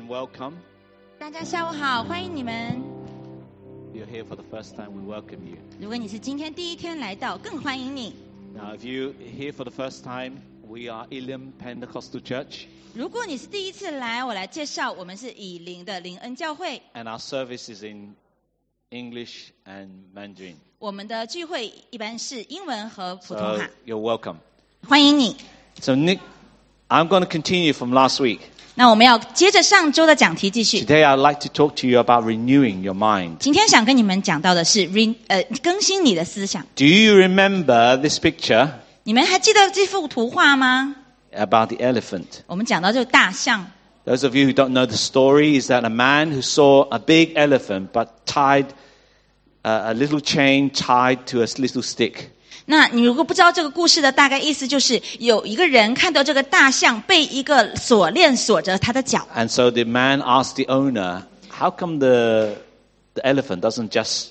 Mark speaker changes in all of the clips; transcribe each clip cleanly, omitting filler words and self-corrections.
Speaker 1: and welcome.
Speaker 2: 大家下午好，欢迎你们。
Speaker 1: You're here for the first time, we welcome you.
Speaker 2: 如果你是今天第一天来到，更欢迎你。
Speaker 1: Now, if you're here for the first time, we are Elim Pentecostal Church,
Speaker 2: 如果你是第一次来，我来介绍，我们是以灵的灵恩教会。
Speaker 1: and our service is in English and Mandarin.
Speaker 2: 我们的聚会一般是英文和普通
Speaker 1: So
Speaker 2: 话。
Speaker 1: you're welcome.
Speaker 2: 欢迎你。
Speaker 1: So Nick, I'm going to continue from last week.
Speaker 2: 那我们要接着上周的讲题继续。
Speaker 1: Today, I'd like to talk to you about renewing your mind.
Speaker 2: 今天想跟你们讲到的是更新你的思想。
Speaker 1: Do you remember this picture
Speaker 2: 你们还记得这幅图画吗？
Speaker 1: about the elephant?
Speaker 2: 我们讲到这个大象。
Speaker 1: Those of you who don't know the story is that a man who saw a big elephant but tied a little chain tied to a little stick.
Speaker 2: 那你如果不知道这个故事的大概意思，就是有一个人看到这个大象被一个锁链锁着他的脚，
Speaker 1: And so the man asked the owner, how come the elephant doesn't just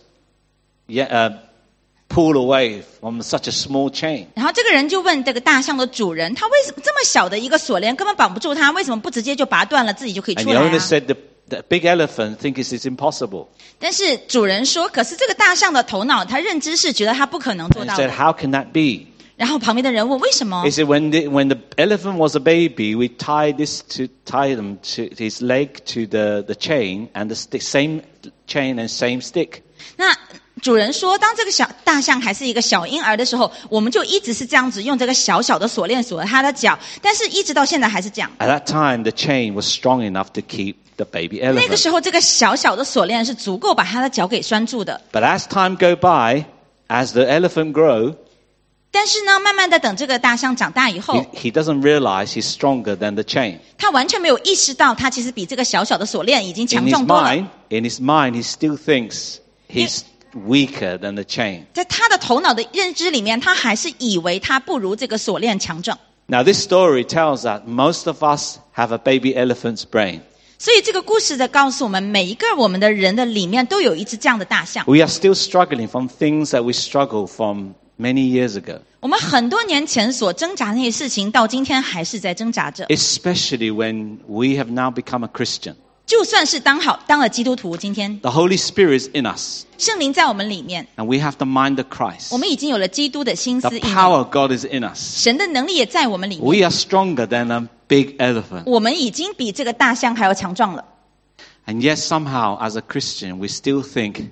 Speaker 1: pull away from such a small chain?
Speaker 2: 然后这个人就问这个大象的主人，他为什么这么小的一个锁链根本绑不住他，为什么不直接就拔断了，自己就可以
Speaker 1: And
Speaker 2: 出
Speaker 1: the
Speaker 2: 来
Speaker 1: owner
Speaker 2: 啊？
Speaker 1: said the big elephant thinks it's impossible.
Speaker 2: 但是主人说，可是这个大象的头脑，他认知是觉得他不可能做
Speaker 1: And
Speaker 2: 到
Speaker 1: he said,
Speaker 2: 的。
Speaker 1: how can that be?
Speaker 2: 然后旁边的人问为什么
Speaker 1: He？said, when the elephant was a baby, we tie them to his leg to the chain and the same chain and same stick.
Speaker 2: 那主人说，当这个大象还是一个小婴儿的时候，我们就一直是这样子用这个小小的锁链锁着他的脚，但是一直到现在还是这样。
Speaker 1: At that time, the chain was strong enough to keep the baby
Speaker 2: 那个
Speaker 1: elephant.
Speaker 2: 时候，这个小小的锁链是足够把他的脚给拴住的。
Speaker 1: But as time go by, as the elephant grow,
Speaker 2: 但是呢，慢慢的等这个大象长大以后，
Speaker 1: he doesn't realize he's stronger than the chain.
Speaker 2: 他完全没有意识到，他其实比这个小小的锁链已经
Speaker 1: In
Speaker 2: 强
Speaker 1: his
Speaker 2: 壮多了。
Speaker 1: mind, he still thinks he's weaker than the chain.
Speaker 2: 在他的头脑的认知里面，他还是以为他不如这个锁链强壮。
Speaker 1: Now, this story tells that most of us have a baby elephant's brain.
Speaker 2: 所以这个故事在告诉我们，每一个我们的人的里面都有一只这样的大象。
Speaker 1: We are still struggling from things that we struggled from many years ago,
Speaker 2: 我们很多年前所挣扎的那些事情，到今天还是在挣扎着。
Speaker 1: especially when we have now become a Christian.
Speaker 2: 就算是当了基督徒，今天
Speaker 1: The Holy Spirit is in us,
Speaker 2: 圣灵在我们里面，
Speaker 1: and we have the mind of Christ.
Speaker 2: 我们已经有了基督的心
Speaker 1: The
Speaker 2: 思意
Speaker 1: power
Speaker 2: 念，
Speaker 1: of God is in us.
Speaker 2: 神的能力也在我们里
Speaker 1: We
Speaker 2: 面。
Speaker 1: are stronger than a big elephant.
Speaker 2: 我们已经比这个大象还要强壮了。
Speaker 1: And yet somehow, as a Christian, we still think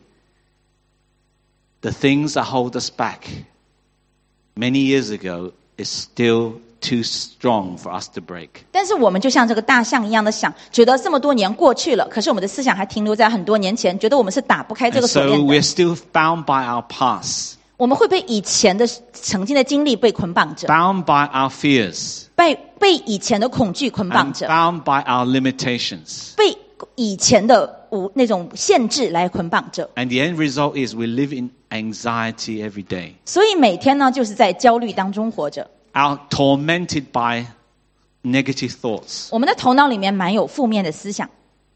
Speaker 1: the things that hold us back many years ago is still too strong for us to break.
Speaker 2: 但是我们就像这个大象一样的想，觉得这么多年过去了，可是我们的思想还停留在很多年前，觉得我们是打不开这
Speaker 1: And
Speaker 2: 个锁
Speaker 1: so
Speaker 2: 链
Speaker 1: we're
Speaker 2: 的。
Speaker 1: still bound by our past,
Speaker 2: 我们会被以前的曾经的经历被捆绑着，
Speaker 1: bound by our fears,
Speaker 2: 被以前的恐惧捆绑
Speaker 1: and
Speaker 2: 着，
Speaker 1: bound by our limitations.
Speaker 2: 被以前的那种限制来捆绑着。
Speaker 1: And the end result is we live in anxiety every day,
Speaker 2: 所以每天呢，就是在焦虑当中活着。
Speaker 1: tormented by negative thoughts.
Speaker 2: 我们的头脑里面满有负面的思想。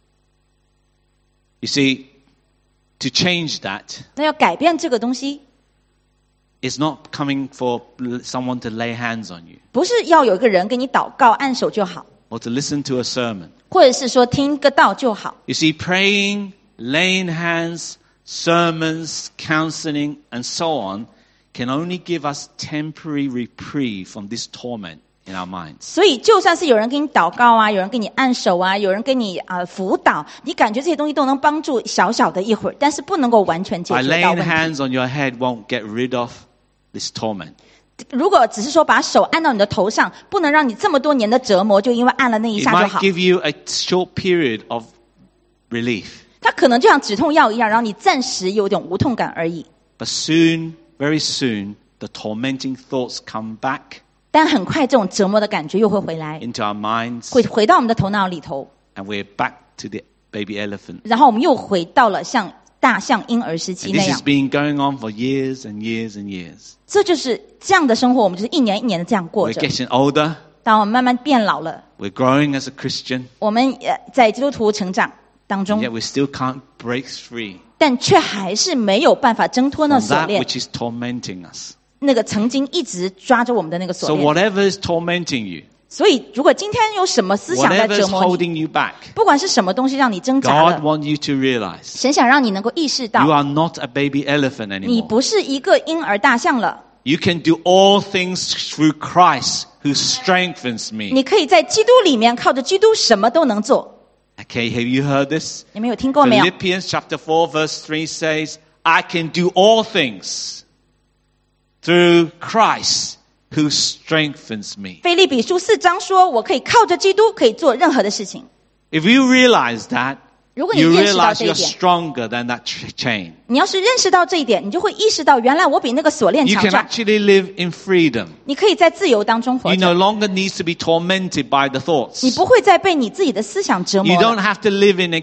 Speaker 1: You see, to change that,
Speaker 2: 那要改变这个东西，
Speaker 1: it's not coming for someone to lay hands on you
Speaker 2: 不是要有一个人给你祷告按手就好，
Speaker 1: or to listen to a sermon.
Speaker 2: 或者是说听个道就好。
Speaker 1: You see, praying, laying hands, sermons, counseling, and so on can only give us temporary reprieve from this torment in our minds.
Speaker 2: 所以就算是有人给你祷告啊，有人给你按手啊，有人给你辅导，你感觉这些东西都能帮助小小的一会儿，但是不能够完全解
Speaker 1: By
Speaker 2: 决到
Speaker 1: laying
Speaker 2: 问题。
Speaker 1: hands on your head won't get rid of this torment.
Speaker 2: 如果只是说把手按到你的头上，不能让你这么多年的折磨就因为按了那一
Speaker 1: It
Speaker 2: 下就
Speaker 1: might
Speaker 2: 好。
Speaker 1: give you a short period of relief,
Speaker 2: 它可能就像止痛药一样，让你暂时有点无痛感而已。
Speaker 1: but soon, very soon, the tormenting thoughts come back
Speaker 2: 但很快，这种折磨的感觉又会回来，
Speaker 1: into our minds,
Speaker 2: 会回到我们的头脑里头，
Speaker 1: and we're back to the baby elephant.
Speaker 2: 然后我们又回到了像大象婴儿时期
Speaker 1: And
Speaker 2: 那
Speaker 1: this
Speaker 2: 样
Speaker 1: has。been going on for years and years and years.
Speaker 2: 这就是这样的生活，我们就是一年一年的这样过
Speaker 1: We're
Speaker 2: 着。
Speaker 1: getting older,
Speaker 2: 当我们慢慢变老了，
Speaker 1: we're growing as a Christian,
Speaker 2: 我们在基督徒成长当
Speaker 1: and
Speaker 2: 中，
Speaker 1: yet we still can't break free
Speaker 2: 但却还是没有办法挣脱那
Speaker 1: from
Speaker 2: 锁
Speaker 1: that
Speaker 2: 链，
Speaker 1: which is tormenting us.
Speaker 2: 那个曾经一直抓着我们的那个
Speaker 1: So
Speaker 2: 锁链。
Speaker 1: whatever is tormenting you,
Speaker 2: 所以如果今天有什么思想在
Speaker 1: whatever
Speaker 2: 折
Speaker 1: is
Speaker 2: 磨你，
Speaker 1: holding you back,
Speaker 2: 不管是什么东西让你挣扎
Speaker 1: God
Speaker 2: 了，
Speaker 1: wants you to realize
Speaker 2: 神想让你能够意识
Speaker 1: you
Speaker 2: 到，
Speaker 1: are not a baby elephant
Speaker 2: 你
Speaker 1: anymore.
Speaker 2: 不是一个婴儿大象了，
Speaker 1: You can do all things through Christ who strengthens me.
Speaker 2: 你可以在基督里面靠着基督什么都能做。
Speaker 1: Okay, have you heard this?
Speaker 2: 你们有听过没有？
Speaker 1: Philippians chapter 4 verse 3 says, I can do all things through Christ who strengthens me.
Speaker 2: 腓立比书4章说，我可以靠着基督可以做任何的事情。
Speaker 1: If you realize that,
Speaker 2: 如果你
Speaker 1: you
Speaker 2: 认识到
Speaker 1: realize
Speaker 2: 这一
Speaker 1: you're
Speaker 2: 点，
Speaker 1: stronger than that chain.
Speaker 2: 你要是认识到这一点，你就会意识到，原来我比那个锁链
Speaker 1: You
Speaker 2: 强
Speaker 1: can
Speaker 2: 壮。
Speaker 1: actually live in freedom.
Speaker 2: 你可以在自由当中活
Speaker 1: You no
Speaker 2: 着，
Speaker 1: longer need to be tormented by the
Speaker 2: 你
Speaker 1: thoughts.
Speaker 2: 不会再被你自己的思想折
Speaker 1: You
Speaker 2: 磨
Speaker 1: don't
Speaker 2: 了，
Speaker 1: have to live in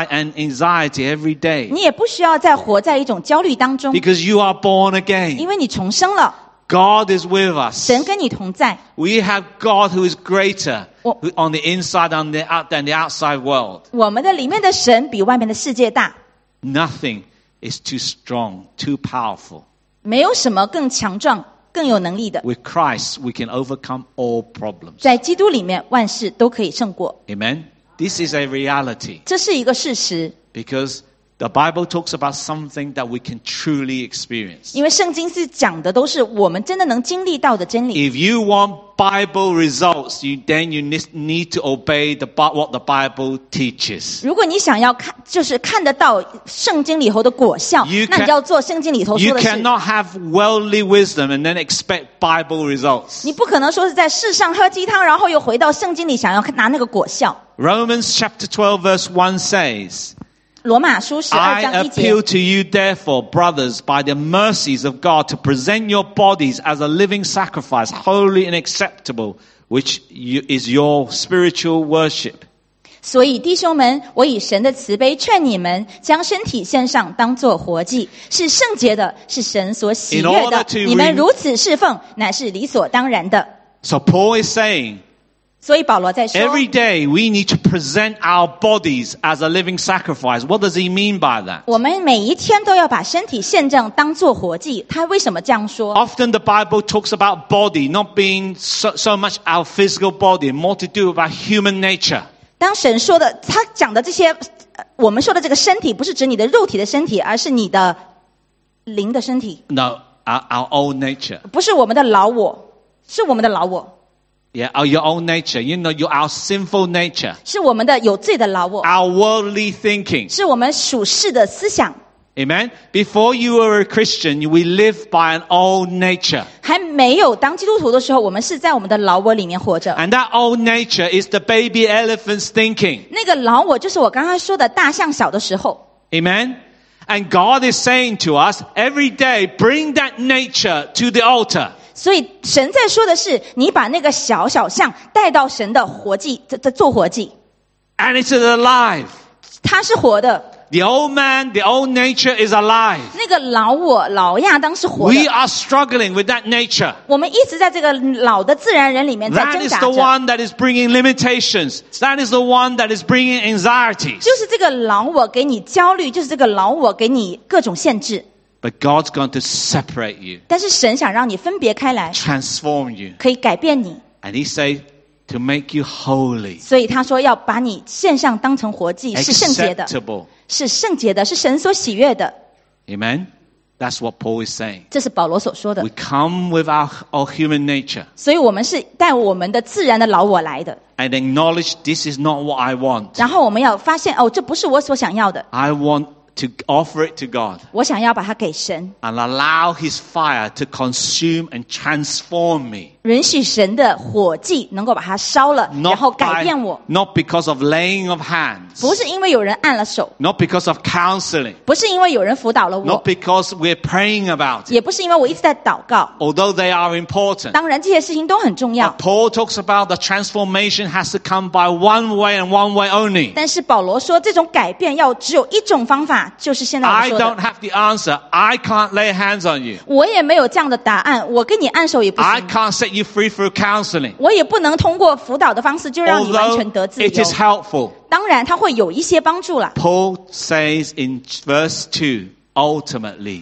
Speaker 1: anxiety every day
Speaker 2: 你也不需要再活在一种焦虑当中，
Speaker 1: because you are born
Speaker 2: 因
Speaker 1: again.
Speaker 2: 为你重生了，
Speaker 1: God is with us.
Speaker 2: 神跟你同在。
Speaker 1: We have God who is greater
Speaker 2: Well-
Speaker 1: on the inside than the outside world.
Speaker 2: 我们的里面的神比外面的世界大，
Speaker 1: Nothing is too strong, too powerful.
Speaker 2: 没有什么更强壮、更有能力的。
Speaker 1: With Christ, we can overcome all problems.
Speaker 2: 在基督里面，万事都可以胜过，
Speaker 1: Amen? This is a reality
Speaker 2: 这是一个事实。
Speaker 1: because the Bible talks about something that we can truly experience.
Speaker 2: 因为圣经是讲的都是我们真的能经历到的真理。
Speaker 1: If you want Bible results, then you need to obey what the Bible teaches.
Speaker 2: 如果你想要看，就是看得到圣经里头的果效
Speaker 1: You，
Speaker 2: 那你就要做圣经里头
Speaker 1: You
Speaker 2: 说的事。
Speaker 1: cannot have worldly wisdom and then expect Bible results.
Speaker 2: 你不可能说是在世上喝鸡汤，然后又回到圣经里想要拿那个果效。
Speaker 1: Romans chapter 12 verse 1 says,
Speaker 2: 罗马书12
Speaker 1: I
Speaker 2: 章1
Speaker 1: appeal
Speaker 2: 节，
Speaker 1: to you therefore, brothers, by the mercies of God, to present your bodies as a living sacrifice, holy and acceptable, which is your spiritual worship.
Speaker 2: 所以弟兄们，我以神的慈悲劝你们，将身体献上，当作活祭，是圣洁的，是神所喜悦
Speaker 1: In order
Speaker 2: 的。
Speaker 1: to
Speaker 2: 你们如此侍奉，乃是理所当然的。
Speaker 1: So Paul is saying,
Speaker 2: 所以保罗在说，
Speaker 1: every day we need to present our bodies as a living sacrifice. What does he mean by that?
Speaker 2: 我们每一天都要把身体献上，当作活祭。他为什么这样说？
Speaker 1: Often the Bible talks about body not being so much our physical body, more to do about human nature.
Speaker 2: 当神说的，他讲的这些，我们说的这个身体，不是指你的肉体的身体，而是你的灵的身体，
Speaker 1: No, our old nature.
Speaker 2: 不是我们的老我，是我们的老我，
Speaker 1: Yeah, your own nature. You know, our sinful nature.
Speaker 2: 是我们的有罪的老我，
Speaker 1: Our worldly thinking.
Speaker 2: 是我们属世的思想。
Speaker 1: Amen? Before you were a Christian, we lived by an old nature.
Speaker 2: 还没有当基督徒的时候，我们是在我们的老我里面活着。
Speaker 1: And that old nature is the baby elephant's thinking.
Speaker 2: 那个老我就是我刚刚说的大象小的时候。
Speaker 1: Amen? And God is saying to us, every day, bring that nature to the altar.
Speaker 2: 所以神在说的是，你把那个小小象带到神的活祭，做活祭，
Speaker 1: And it's alive.
Speaker 2: 它是活的。
Speaker 1: The old man, the old nature is alive.
Speaker 2: 那个老我老亚当是活
Speaker 1: We
Speaker 2: 的。
Speaker 1: are struggling with that nature.
Speaker 2: 我们一直在这个老的自然人里面在
Speaker 1: That
Speaker 2: 挣
Speaker 1: is
Speaker 2: 扎
Speaker 1: the
Speaker 2: 着。
Speaker 1: one that is bringing limitations. That is the one that is bringing anxieties.
Speaker 2: 就是这个老我给你焦虑，就是这个老我给你各种限制。
Speaker 1: But God's going to separate you,
Speaker 2: 但是神想让你分别开来，
Speaker 1: transform you.
Speaker 2: 可以改变你。
Speaker 1: And He said to make you holy,
Speaker 2: 所以他说要把你献上当成活祭，是圣洁的，
Speaker 1: acceptable.
Speaker 2: 是圣洁的，是神所喜悦的。
Speaker 1: Amen? That's what Paul is saying.
Speaker 2: 这是保罗所说的
Speaker 1: We。come with our human nature
Speaker 2: 所以我们是带我们的自然的老我来的，
Speaker 1: and acknowledge this is not what I want.
Speaker 2: 然后我们要发现，哦，这不是我所想要的，
Speaker 1: I want to offer it to God
Speaker 2: 我想要把它给神，
Speaker 1: and allow His fire to consume and transform me.
Speaker 2: 允许神的火祭能够把它烧了，然后
Speaker 1: Not
Speaker 2: 改变我。
Speaker 1: not because of laying of hands,
Speaker 2: 不是因为有人按了手，
Speaker 1: not because of counseling,
Speaker 2: 不是因为有人辅导了
Speaker 1: not
Speaker 2: 我，
Speaker 1: because we're praying about it,
Speaker 2: 也不是因为我一直在祷告。
Speaker 1: although they are important.
Speaker 2: 当然，这些事情都很重要
Speaker 1: But，Paul talks about the transformation has to come by one way and one way only.
Speaker 2: 但是保罗说，这种改变要只有一种方法，就是现在我
Speaker 1: I
Speaker 2: 说
Speaker 1: don't
Speaker 2: 的。
Speaker 1: have the answer. I can't lay hands on you.
Speaker 2: 我也没有这样的答案，我跟你按手也不
Speaker 1: I
Speaker 2: 行，
Speaker 1: can't set you free through counseling.
Speaker 2: 我也不能通过辅导的方式就让你完
Speaker 1: Although
Speaker 2: 全得自
Speaker 1: it
Speaker 2: 由
Speaker 1: is。helpful.
Speaker 2: 当然，它会有一些帮助啦。
Speaker 1: Paul says in verse 2, ultimately,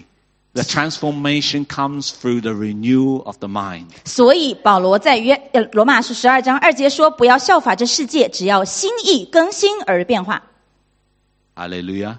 Speaker 1: The transformation comes through the renewal of the mind.
Speaker 2: 所以保罗在罗马书12章2节说，不要效法这世界，只要心意更新而变化。
Speaker 1: Hallelujah.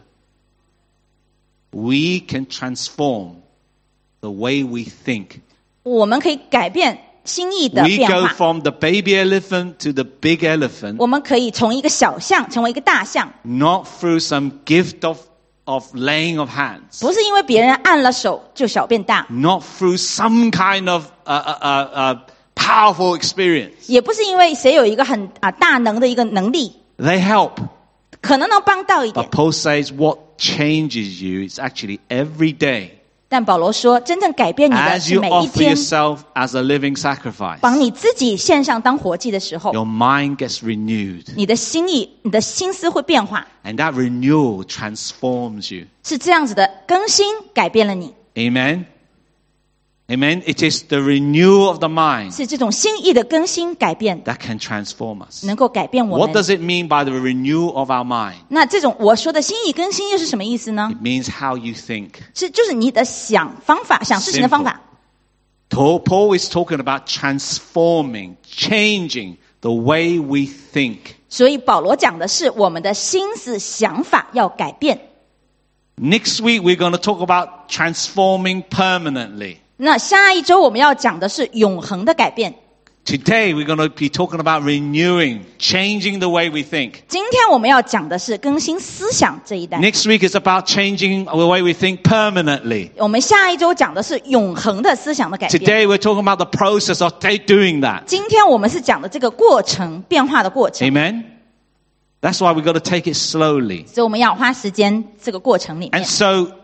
Speaker 1: We can transform the way we think.
Speaker 2: 我们可以改变心意的
Speaker 1: We
Speaker 2: 变
Speaker 1: go
Speaker 2: 化，
Speaker 1: from the baby elephant to the big elephant,
Speaker 2: 我们可以从一个小象成为一个大象，
Speaker 1: not through some gift of laying of hands,
Speaker 2: 不是因为别人按了手就小变大，
Speaker 1: not through some kind of powerful experience.
Speaker 2: 也不是因为谁有一个很大能的一个能力，
Speaker 1: They help.
Speaker 2: 可能能帮到一点
Speaker 1: But。Paul says what changes you is actually every day
Speaker 2: 但保罗说，真正改变你的
Speaker 1: as
Speaker 2: 是
Speaker 1: you
Speaker 2: 每一
Speaker 1: offer
Speaker 2: 天，
Speaker 1: yourself as a living sacrifice.
Speaker 2: 把你自己献上当活祭的时候，
Speaker 1: Your mind gets renewed.
Speaker 2: 你的心意、你的心思会变化，
Speaker 1: And that renewal transforms you.
Speaker 2: 是这样子的更新改变了你，
Speaker 1: Amen? Amen? It is the renewal of the mind
Speaker 2: 是这种心意的更新改变，
Speaker 1: that can transform us.
Speaker 2: 能够改变我
Speaker 1: What
Speaker 2: 们。
Speaker 1: does it mean by the renewal of our mind?
Speaker 2: 那这种我说的心意更新又是什么意思呢？
Speaker 1: It means how you think.
Speaker 2: 就是你的想方法、想事情的方法。
Speaker 1: Paul is talking about transforming, changing the way we think.
Speaker 2: 所以保罗讲的是我们的心思、想法要改变。
Speaker 1: Next week, we're going to talk about transforming permanently.
Speaker 2: 那下一周我们要讲的是永恒的改变。
Speaker 1: Today, we're going to be talking about renewing, changing the way we think.
Speaker 2: 今天我们要讲的是更新思想这一代。
Speaker 1: Next week is about changing the way we think permanently.
Speaker 2: 我们下一周讲的是永恒的思想的改变。
Speaker 1: Today, we're talking about the process of doing that.
Speaker 2: 今天我们是讲的这个过程，变化的过程。
Speaker 1: Amen? That's why we've got to take it slowly.
Speaker 2: 所以我们要花时间这个过程里面
Speaker 1: And。so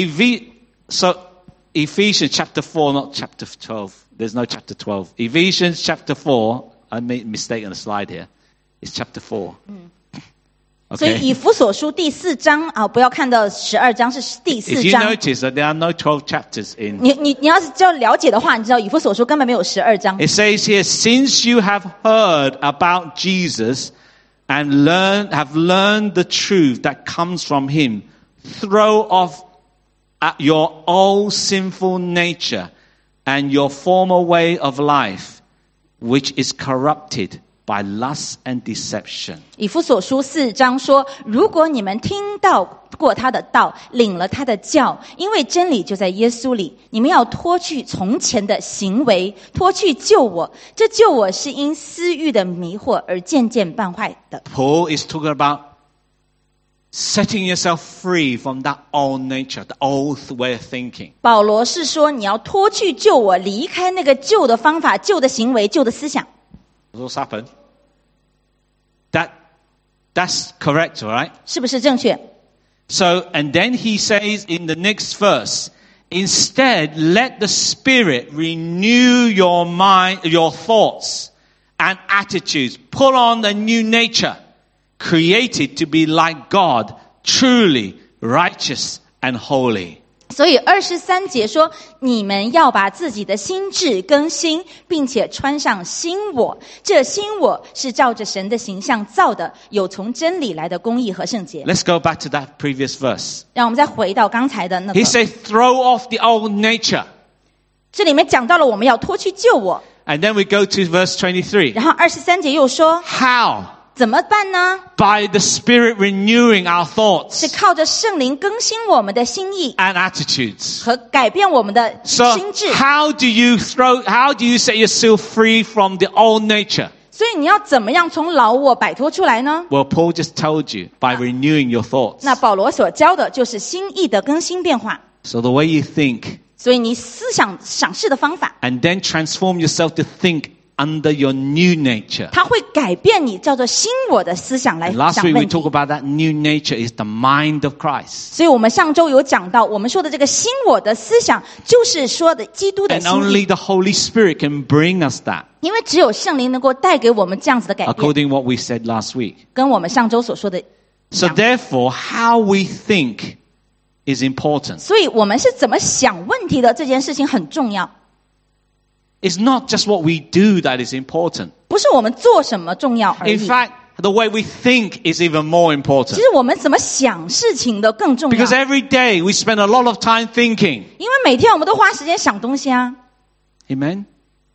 Speaker 1: Ephesians chapter 4, not chapter 12. There's no chapter 12. Ephesians chapter 4. I made a mistake on the slide here. It's chapter 4.
Speaker 2: 所以
Speaker 1: Okay.
Speaker 2: 以弗所书第4章不要看到12章，是第
Speaker 1: If
Speaker 2: 4
Speaker 1: you
Speaker 2: 章。
Speaker 1: notice that there are no 12 chapters in.
Speaker 2: 你要是要了解的话，你知道以弗所书根本没有12章。
Speaker 1: It says here, since you have heard about Jesus and have learned the truth that comes from him, throw off your old sinful nature and your former way of life, which is corrupted by lust and deception.
Speaker 2: 以弗所书4章说，如果你们听到过他的道，领了他的教，因为真理就在耶稣里，你们要脱去从前的行为，脱去旧我，这旧我是因私欲的迷惑而渐渐败坏的。
Speaker 1: Paul is talking about setting yourself free from that old nature, the old way of thinking.
Speaker 2: 保罗是说，你要脱去旧我，离开那个旧的方法、旧的行为、旧的思想。
Speaker 1: What's happened? That's correct, all right?
Speaker 2: 是不是正确？
Speaker 1: So, and then he says in the next verse, instead, let the Spirit renew your mind, your thoughts and attitudes. Put on the new nature, created to be like God, truly righteous and holy.
Speaker 2: 所以23节说，你们要把自己的心智更新，并且穿上新我。这新我是照着神的形象造的，有从真理来的公义和圣洁。
Speaker 1: Let's go back to that previous verse.
Speaker 2: 让我们再回到刚才的那
Speaker 1: He
Speaker 2: 个，
Speaker 1: said, throw off the old nature.
Speaker 2: 这里面讲到了我们要脱去旧我，
Speaker 1: And then we go to verse 23.
Speaker 2: 然后23节又说，
Speaker 1: How?
Speaker 2: 怎么办呢？
Speaker 1: By the Spirit renewing our
Speaker 2: 是
Speaker 1: thoughts
Speaker 2: 靠着圣灵更新我们的心意
Speaker 1: and attitudes.
Speaker 2: 和改变我们的
Speaker 1: So
Speaker 2: 心智。
Speaker 1: how do you set yourself free from the old nature?
Speaker 2: 所以你要怎么样从老我摆脱出来呢？
Speaker 1: Well, Paul just told you by renewing your thoughts.
Speaker 2: 那保罗所教的就是心意的更新变化。
Speaker 1: So the way you think
Speaker 2: 所以你思想赏识的方法，
Speaker 1: and then transform yourself to think under your new nature.
Speaker 2: 它会改变你叫做新我的思想来
Speaker 1: And last
Speaker 2: 想
Speaker 1: week we
Speaker 2: 问题
Speaker 1: talked。about that new nature is the mind of Christ.
Speaker 2: 所以我们上周有讲到，我们说的这个新我的思想，就是说的基督的
Speaker 1: And
Speaker 2: 心
Speaker 1: only
Speaker 2: 意。
Speaker 1: the Holy Spirit can bring us that,
Speaker 2: 因为只有圣灵能够带给我们这样子的改变，
Speaker 1: according to what we said last week.
Speaker 2: 跟我们上周所说的一
Speaker 1: So
Speaker 2: 样。
Speaker 1: therefore, how we think is important.
Speaker 2: 所以我们是怎么想问题的这件事情很重要，
Speaker 1: It's not just what we do that is important.
Speaker 2: 不是我们做什么重要而
Speaker 1: In
Speaker 2: 已。
Speaker 1: fact, the way we think is even more
Speaker 2: 其
Speaker 1: important.
Speaker 2: 实我们怎么想事情的更重要，
Speaker 1: Because every day we spend a lot of time thinking.
Speaker 2: 因为每天我们都花时间想东西啊。
Speaker 1: Amen?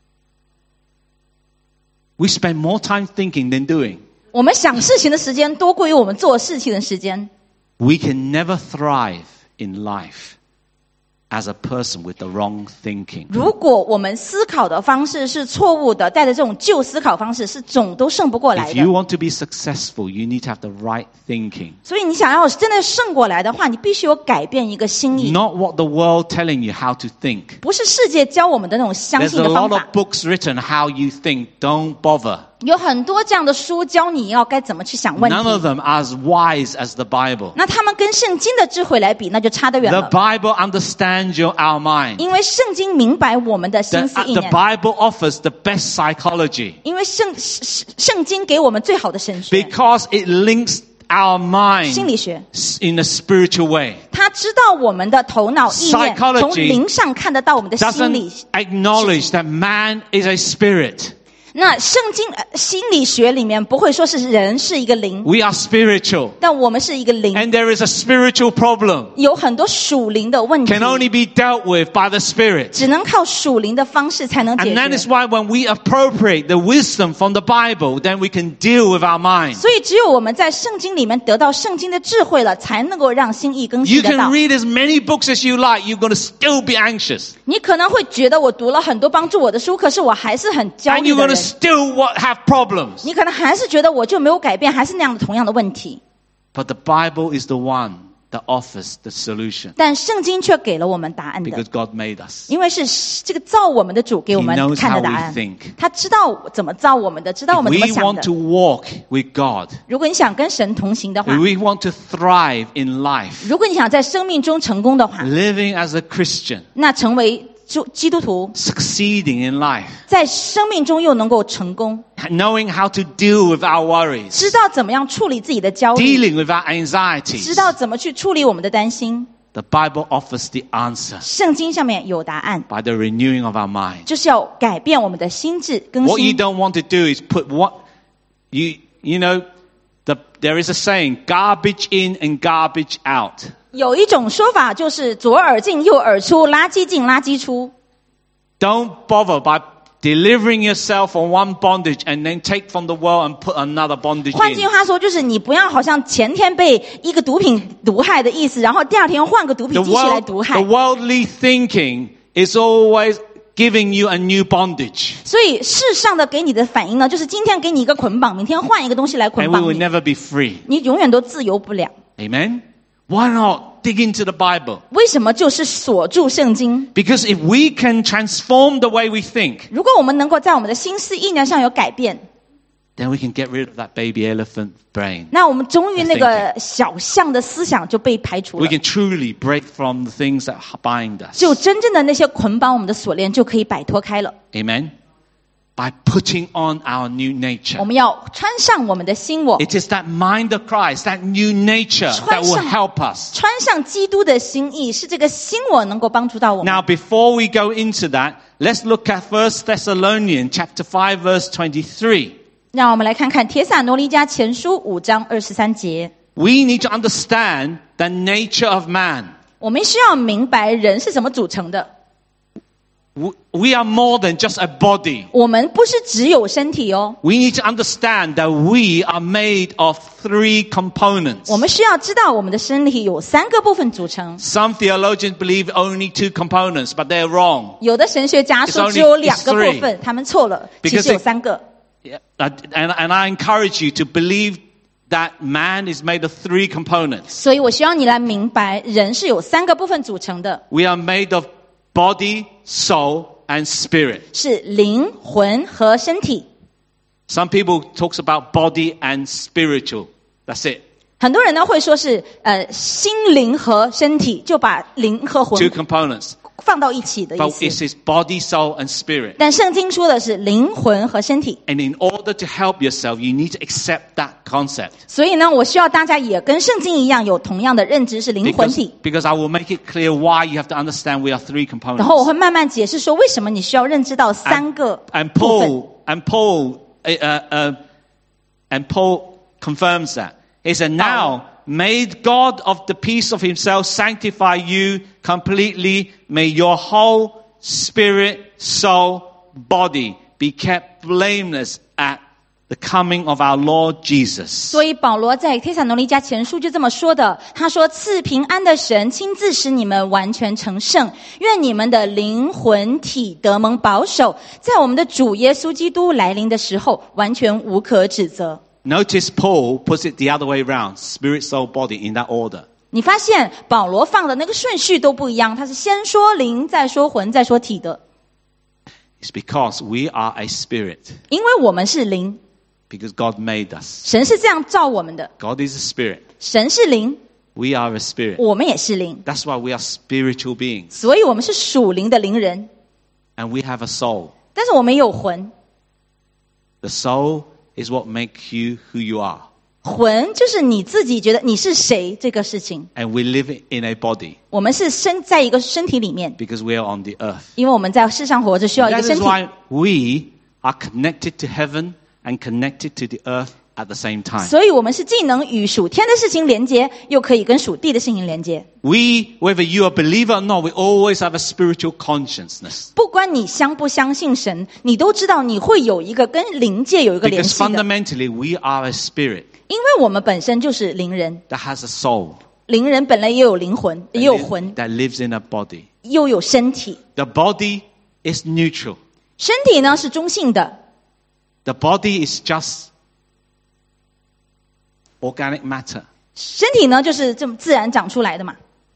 Speaker 1: We spend more time thinking than doing.
Speaker 2: 我们想事情的时间多过于我们做事情的时间。
Speaker 1: We can never thrive in life as a person with the wrong thinking.
Speaker 2: 如果我们思考的方式是错误的，带着这种旧思考方式，是总都胜不过来
Speaker 1: If
Speaker 2: 的
Speaker 1: you。want to be successful, you need to have the right thinking.
Speaker 2: 所以你想要真的胜过来的话，你必须有改变一个心意，
Speaker 1: Not what the world telling you how to think.
Speaker 2: 不是世界教我们的那种相
Speaker 1: There's
Speaker 2: 信
Speaker 1: a
Speaker 2: 的方
Speaker 1: lot of
Speaker 2: 法。
Speaker 1: books written how you think. Don't bother.
Speaker 2: 有很多这样的书教你要该怎么去想问
Speaker 1: None of
Speaker 2: 题。
Speaker 1: them are as wise as the Bible.
Speaker 2: 那他们跟圣经的智慧来比，那就差得远
Speaker 1: The
Speaker 2: 了。
Speaker 1: Bible understands our mind.
Speaker 2: 因为圣经明白我们的心思意
Speaker 1: The
Speaker 2: 念，
Speaker 1: Bible offers the best psychology
Speaker 2: 因为圣经给我们最好的神学，
Speaker 1: because it links our
Speaker 2: 心
Speaker 1: mind
Speaker 2: 理学。
Speaker 1: in a spiritual way.
Speaker 2: 他知道我们的头脑意念，
Speaker 1: Psychology
Speaker 2: 从灵上看得到我们的心理。
Speaker 1: Doesn't acknowledge that man is a spirit.
Speaker 2: 那圣经心理学里面不会说是人是一个灵，
Speaker 1: We are spiritual.
Speaker 2: 但我们是一个灵，
Speaker 1: And there is a spiritual problem.
Speaker 2: 有很多属灵的问题，
Speaker 1: Can only be dealt with by the Spirit.
Speaker 2: 只能靠属灵的方式才能解
Speaker 1: And that
Speaker 2: 决
Speaker 1: is。why when we appropriate the wisdom from the Bible, then we can deal with our mind.
Speaker 2: 所以只有我们在圣经里面得到圣经的智慧了，才能够让心意更
Speaker 1: You
Speaker 2: 新得
Speaker 1: can
Speaker 2: 到。
Speaker 1: read as many books as you like, you're going to still be anxious.
Speaker 2: 你可能会觉得我读了很多帮助我的书，可是我还是很焦
Speaker 1: And
Speaker 2: 虑
Speaker 1: you're
Speaker 2: 的
Speaker 1: going to
Speaker 2: 人。
Speaker 1: still have problems.
Speaker 2: 你可能还是觉得我就没有改变，还是那样的同样的问题。
Speaker 1: But the Bible is the one that offers the solution
Speaker 2: 但圣经却给了我们答案的，
Speaker 1: because God made us.
Speaker 2: 因为是这个造我们的主给我
Speaker 1: He
Speaker 2: 们
Speaker 1: knows
Speaker 2: 看
Speaker 1: how
Speaker 2: 的答
Speaker 1: we
Speaker 2: 案
Speaker 1: think.。
Speaker 2: 他知道怎么造我们的，知道我
Speaker 1: If
Speaker 2: 们怎么
Speaker 1: we
Speaker 2: 想
Speaker 1: want
Speaker 2: 的
Speaker 1: to。walk with God,
Speaker 2: 如果你想跟神同行的话
Speaker 1: if，we want to thrive in life,
Speaker 2: 如果你想在生命中成功的话，
Speaker 1: living as a Christian,
Speaker 2: 那成为基督徒，
Speaker 1: succeeding in life,
Speaker 2: 在生命中又能够成功，
Speaker 1: knowing how to deal with our worries,
Speaker 2: 知道怎么样处理自己的焦虑，
Speaker 1: dealing with our
Speaker 2: 知
Speaker 1: anxieties,
Speaker 2: 道怎么去处理我们的担心。
Speaker 1: the Bible offers the answer
Speaker 2: 圣经上面有答案，
Speaker 1: by the renewing of our mind.
Speaker 2: 就是要改变我们的心智更
Speaker 1: What you
Speaker 2: 新。
Speaker 1: don't want to do is put what you know. There is a saying: garbage in and garbage out.
Speaker 2: 有一种说法就是左耳进右耳出，垃圾进垃圾出。
Speaker 1: Don't bother by delivering yourself from one bondage and then take from the world and put another bondage
Speaker 2: 换句
Speaker 1: in.
Speaker 2: 话说，就是你不要好像前天被一个毒品毒害的意思，然后第二天换个毒品
Speaker 1: The
Speaker 2: 继续来毒害。
Speaker 1: worldly thinking is always giving you a new bondage,
Speaker 2: 所以世上的给你的反应呢，就是今天给你一个捆绑，明天换一个东西来捆
Speaker 1: and we
Speaker 2: 绑
Speaker 1: will
Speaker 2: 你，
Speaker 1: never be free.
Speaker 2: 你永远都自由不了。
Speaker 1: Amen? Why not dig into the Bible?
Speaker 2: 为什么就是锁住圣经？
Speaker 1: Because if we can transform the way we think,
Speaker 2: 如果我们能够在我们的心思意念上有改变，
Speaker 1: then we can get rid of that baby elephant brain.
Speaker 2: 那我们终于那个小象的思想就被排除
Speaker 1: We
Speaker 2: 了，
Speaker 1: can truly break from the things that bind us.
Speaker 2: 就真正的那些捆绑我们的锁链就可以摆脱开了。
Speaker 1: Amen? By putting on our new
Speaker 2: 我
Speaker 1: nature.
Speaker 2: 们要穿上我们的新我，
Speaker 1: It is that mind of Christ, that new nature that will help us.
Speaker 2: 穿上基督的心意，是这个新我能够帮助到我们。
Speaker 1: Now, before we go into that, let's look at 1 Thessalonians chapter 5, verse 23.
Speaker 2: 让我们来看看帖撒罗尼迦前书5章23节。
Speaker 1: We need to understand the nature of man.
Speaker 2: 我们需要明白人是怎么组成的。
Speaker 1: We are more than just a body.
Speaker 2: 我们不是只有身体哦，
Speaker 1: We need to understand that we are made of 3 components.
Speaker 2: 我们需要知道我们的身体有3个部分组成。
Speaker 1: Some theologians believe only 2 components, but they're wrong.
Speaker 2: 有的神学家说
Speaker 1: It's only-
Speaker 2: 只有2个
Speaker 1: it's
Speaker 2: 部分，他们错了，其
Speaker 1: Because
Speaker 2: 实有
Speaker 1: it-
Speaker 2: 3个。
Speaker 1: Yeah, and I encourage you to believe that man is made of 3 components.
Speaker 2: 所以我希望你来明白，人是有3个部分组成的，
Speaker 1: We are made of body, soul, and spirit.
Speaker 2: 是灵魂和身体。
Speaker 1: Some people talks about body and spiritual. That's it.
Speaker 2: 很多人呢会说是心灵和身体，就把灵和
Speaker 1: 2
Speaker 2: 魂
Speaker 1: components.
Speaker 2: 放到一起的意
Speaker 1: But
Speaker 2: 思。
Speaker 1: it says body, soul, and spirit.
Speaker 2: 但圣经说的是灵魂和身体，
Speaker 1: And in order to help yourself, you need to accept that concept.
Speaker 2: 所以呢，我需要大家也跟圣经一样有同样的认知，是灵魂体。
Speaker 1: Because I will make it clear why you have to understand we are 3
Speaker 2: 然后我
Speaker 1: components.
Speaker 2: 会慢慢解释说，为什么你需要认知到3个
Speaker 1: And
Speaker 2: 部分。
Speaker 1: Paul confirms that. He said, now, may God of the peace of himself sanctify you completely. May your whole spirit, soul, body be kept blameless at the coming of our Lord Jesus.
Speaker 2: 所以保罗在帖撒罗尼迦前书就这么说的，他说赐平安的神亲自使你们完全成圣，愿你们的灵魂体得蒙保守，在我们的主耶稣基督来临的时候完全无可指责。
Speaker 1: Notice Paul puts it the other way around, spirit, soul, body, in that order.
Speaker 2: 你发现保罗放的那个顺序都不一样，他是先说灵，再说魂，再说体的。
Speaker 1: It's because we are a spirit.
Speaker 2: 因为我们是灵，
Speaker 1: Because God made us.
Speaker 2: 神是这样造我们的，
Speaker 1: God is a spirit.
Speaker 2: 神是灵，
Speaker 1: We are a spirit.
Speaker 2: 我们也是灵，
Speaker 1: That's why we are spiritual beings.
Speaker 2: 所以我们是属灵的灵人，
Speaker 1: And we have a soul.
Speaker 2: 但是我们也有魂。
Speaker 1: The soul is what makes you who you are.
Speaker 2: 魂就是你自己觉得你是谁这个事情。
Speaker 1: And we live in a body
Speaker 2: 我们是身在一个身体里面，
Speaker 1: because we are on the earth.
Speaker 2: 因为我们在世上活着需要一个
Speaker 1: That
Speaker 2: 身
Speaker 1: is
Speaker 2: 体。
Speaker 1: why we are connected to heaven and connected to the earth at the same time.
Speaker 2: 所以我们是既能与属天的事情连接，又可以跟属地的事情连接。
Speaker 1: We, whether you are a believer or not, we always have a spiritual consciousness.
Speaker 2: 不管你相不相信神，你都知道你会有一个跟灵界有一个联
Speaker 1: Because
Speaker 2: 系的，
Speaker 1: fundamentally we are a spirit
Speaker 2: 因为我们本身就是灵人，
Speaker 1: that has a soul
Speaker 2: 灵人本来也有灵魂，也有魂，
Speaker 1: that lives in a body.
Speaker 2: 又有身体。
Speaker 1: The body is neutral.
Speaker 2: 身体呢是中性的，
Speaker 1: The body is just organic matter.
Speaker 2: 身体呢就是这么自然长出来的嘛。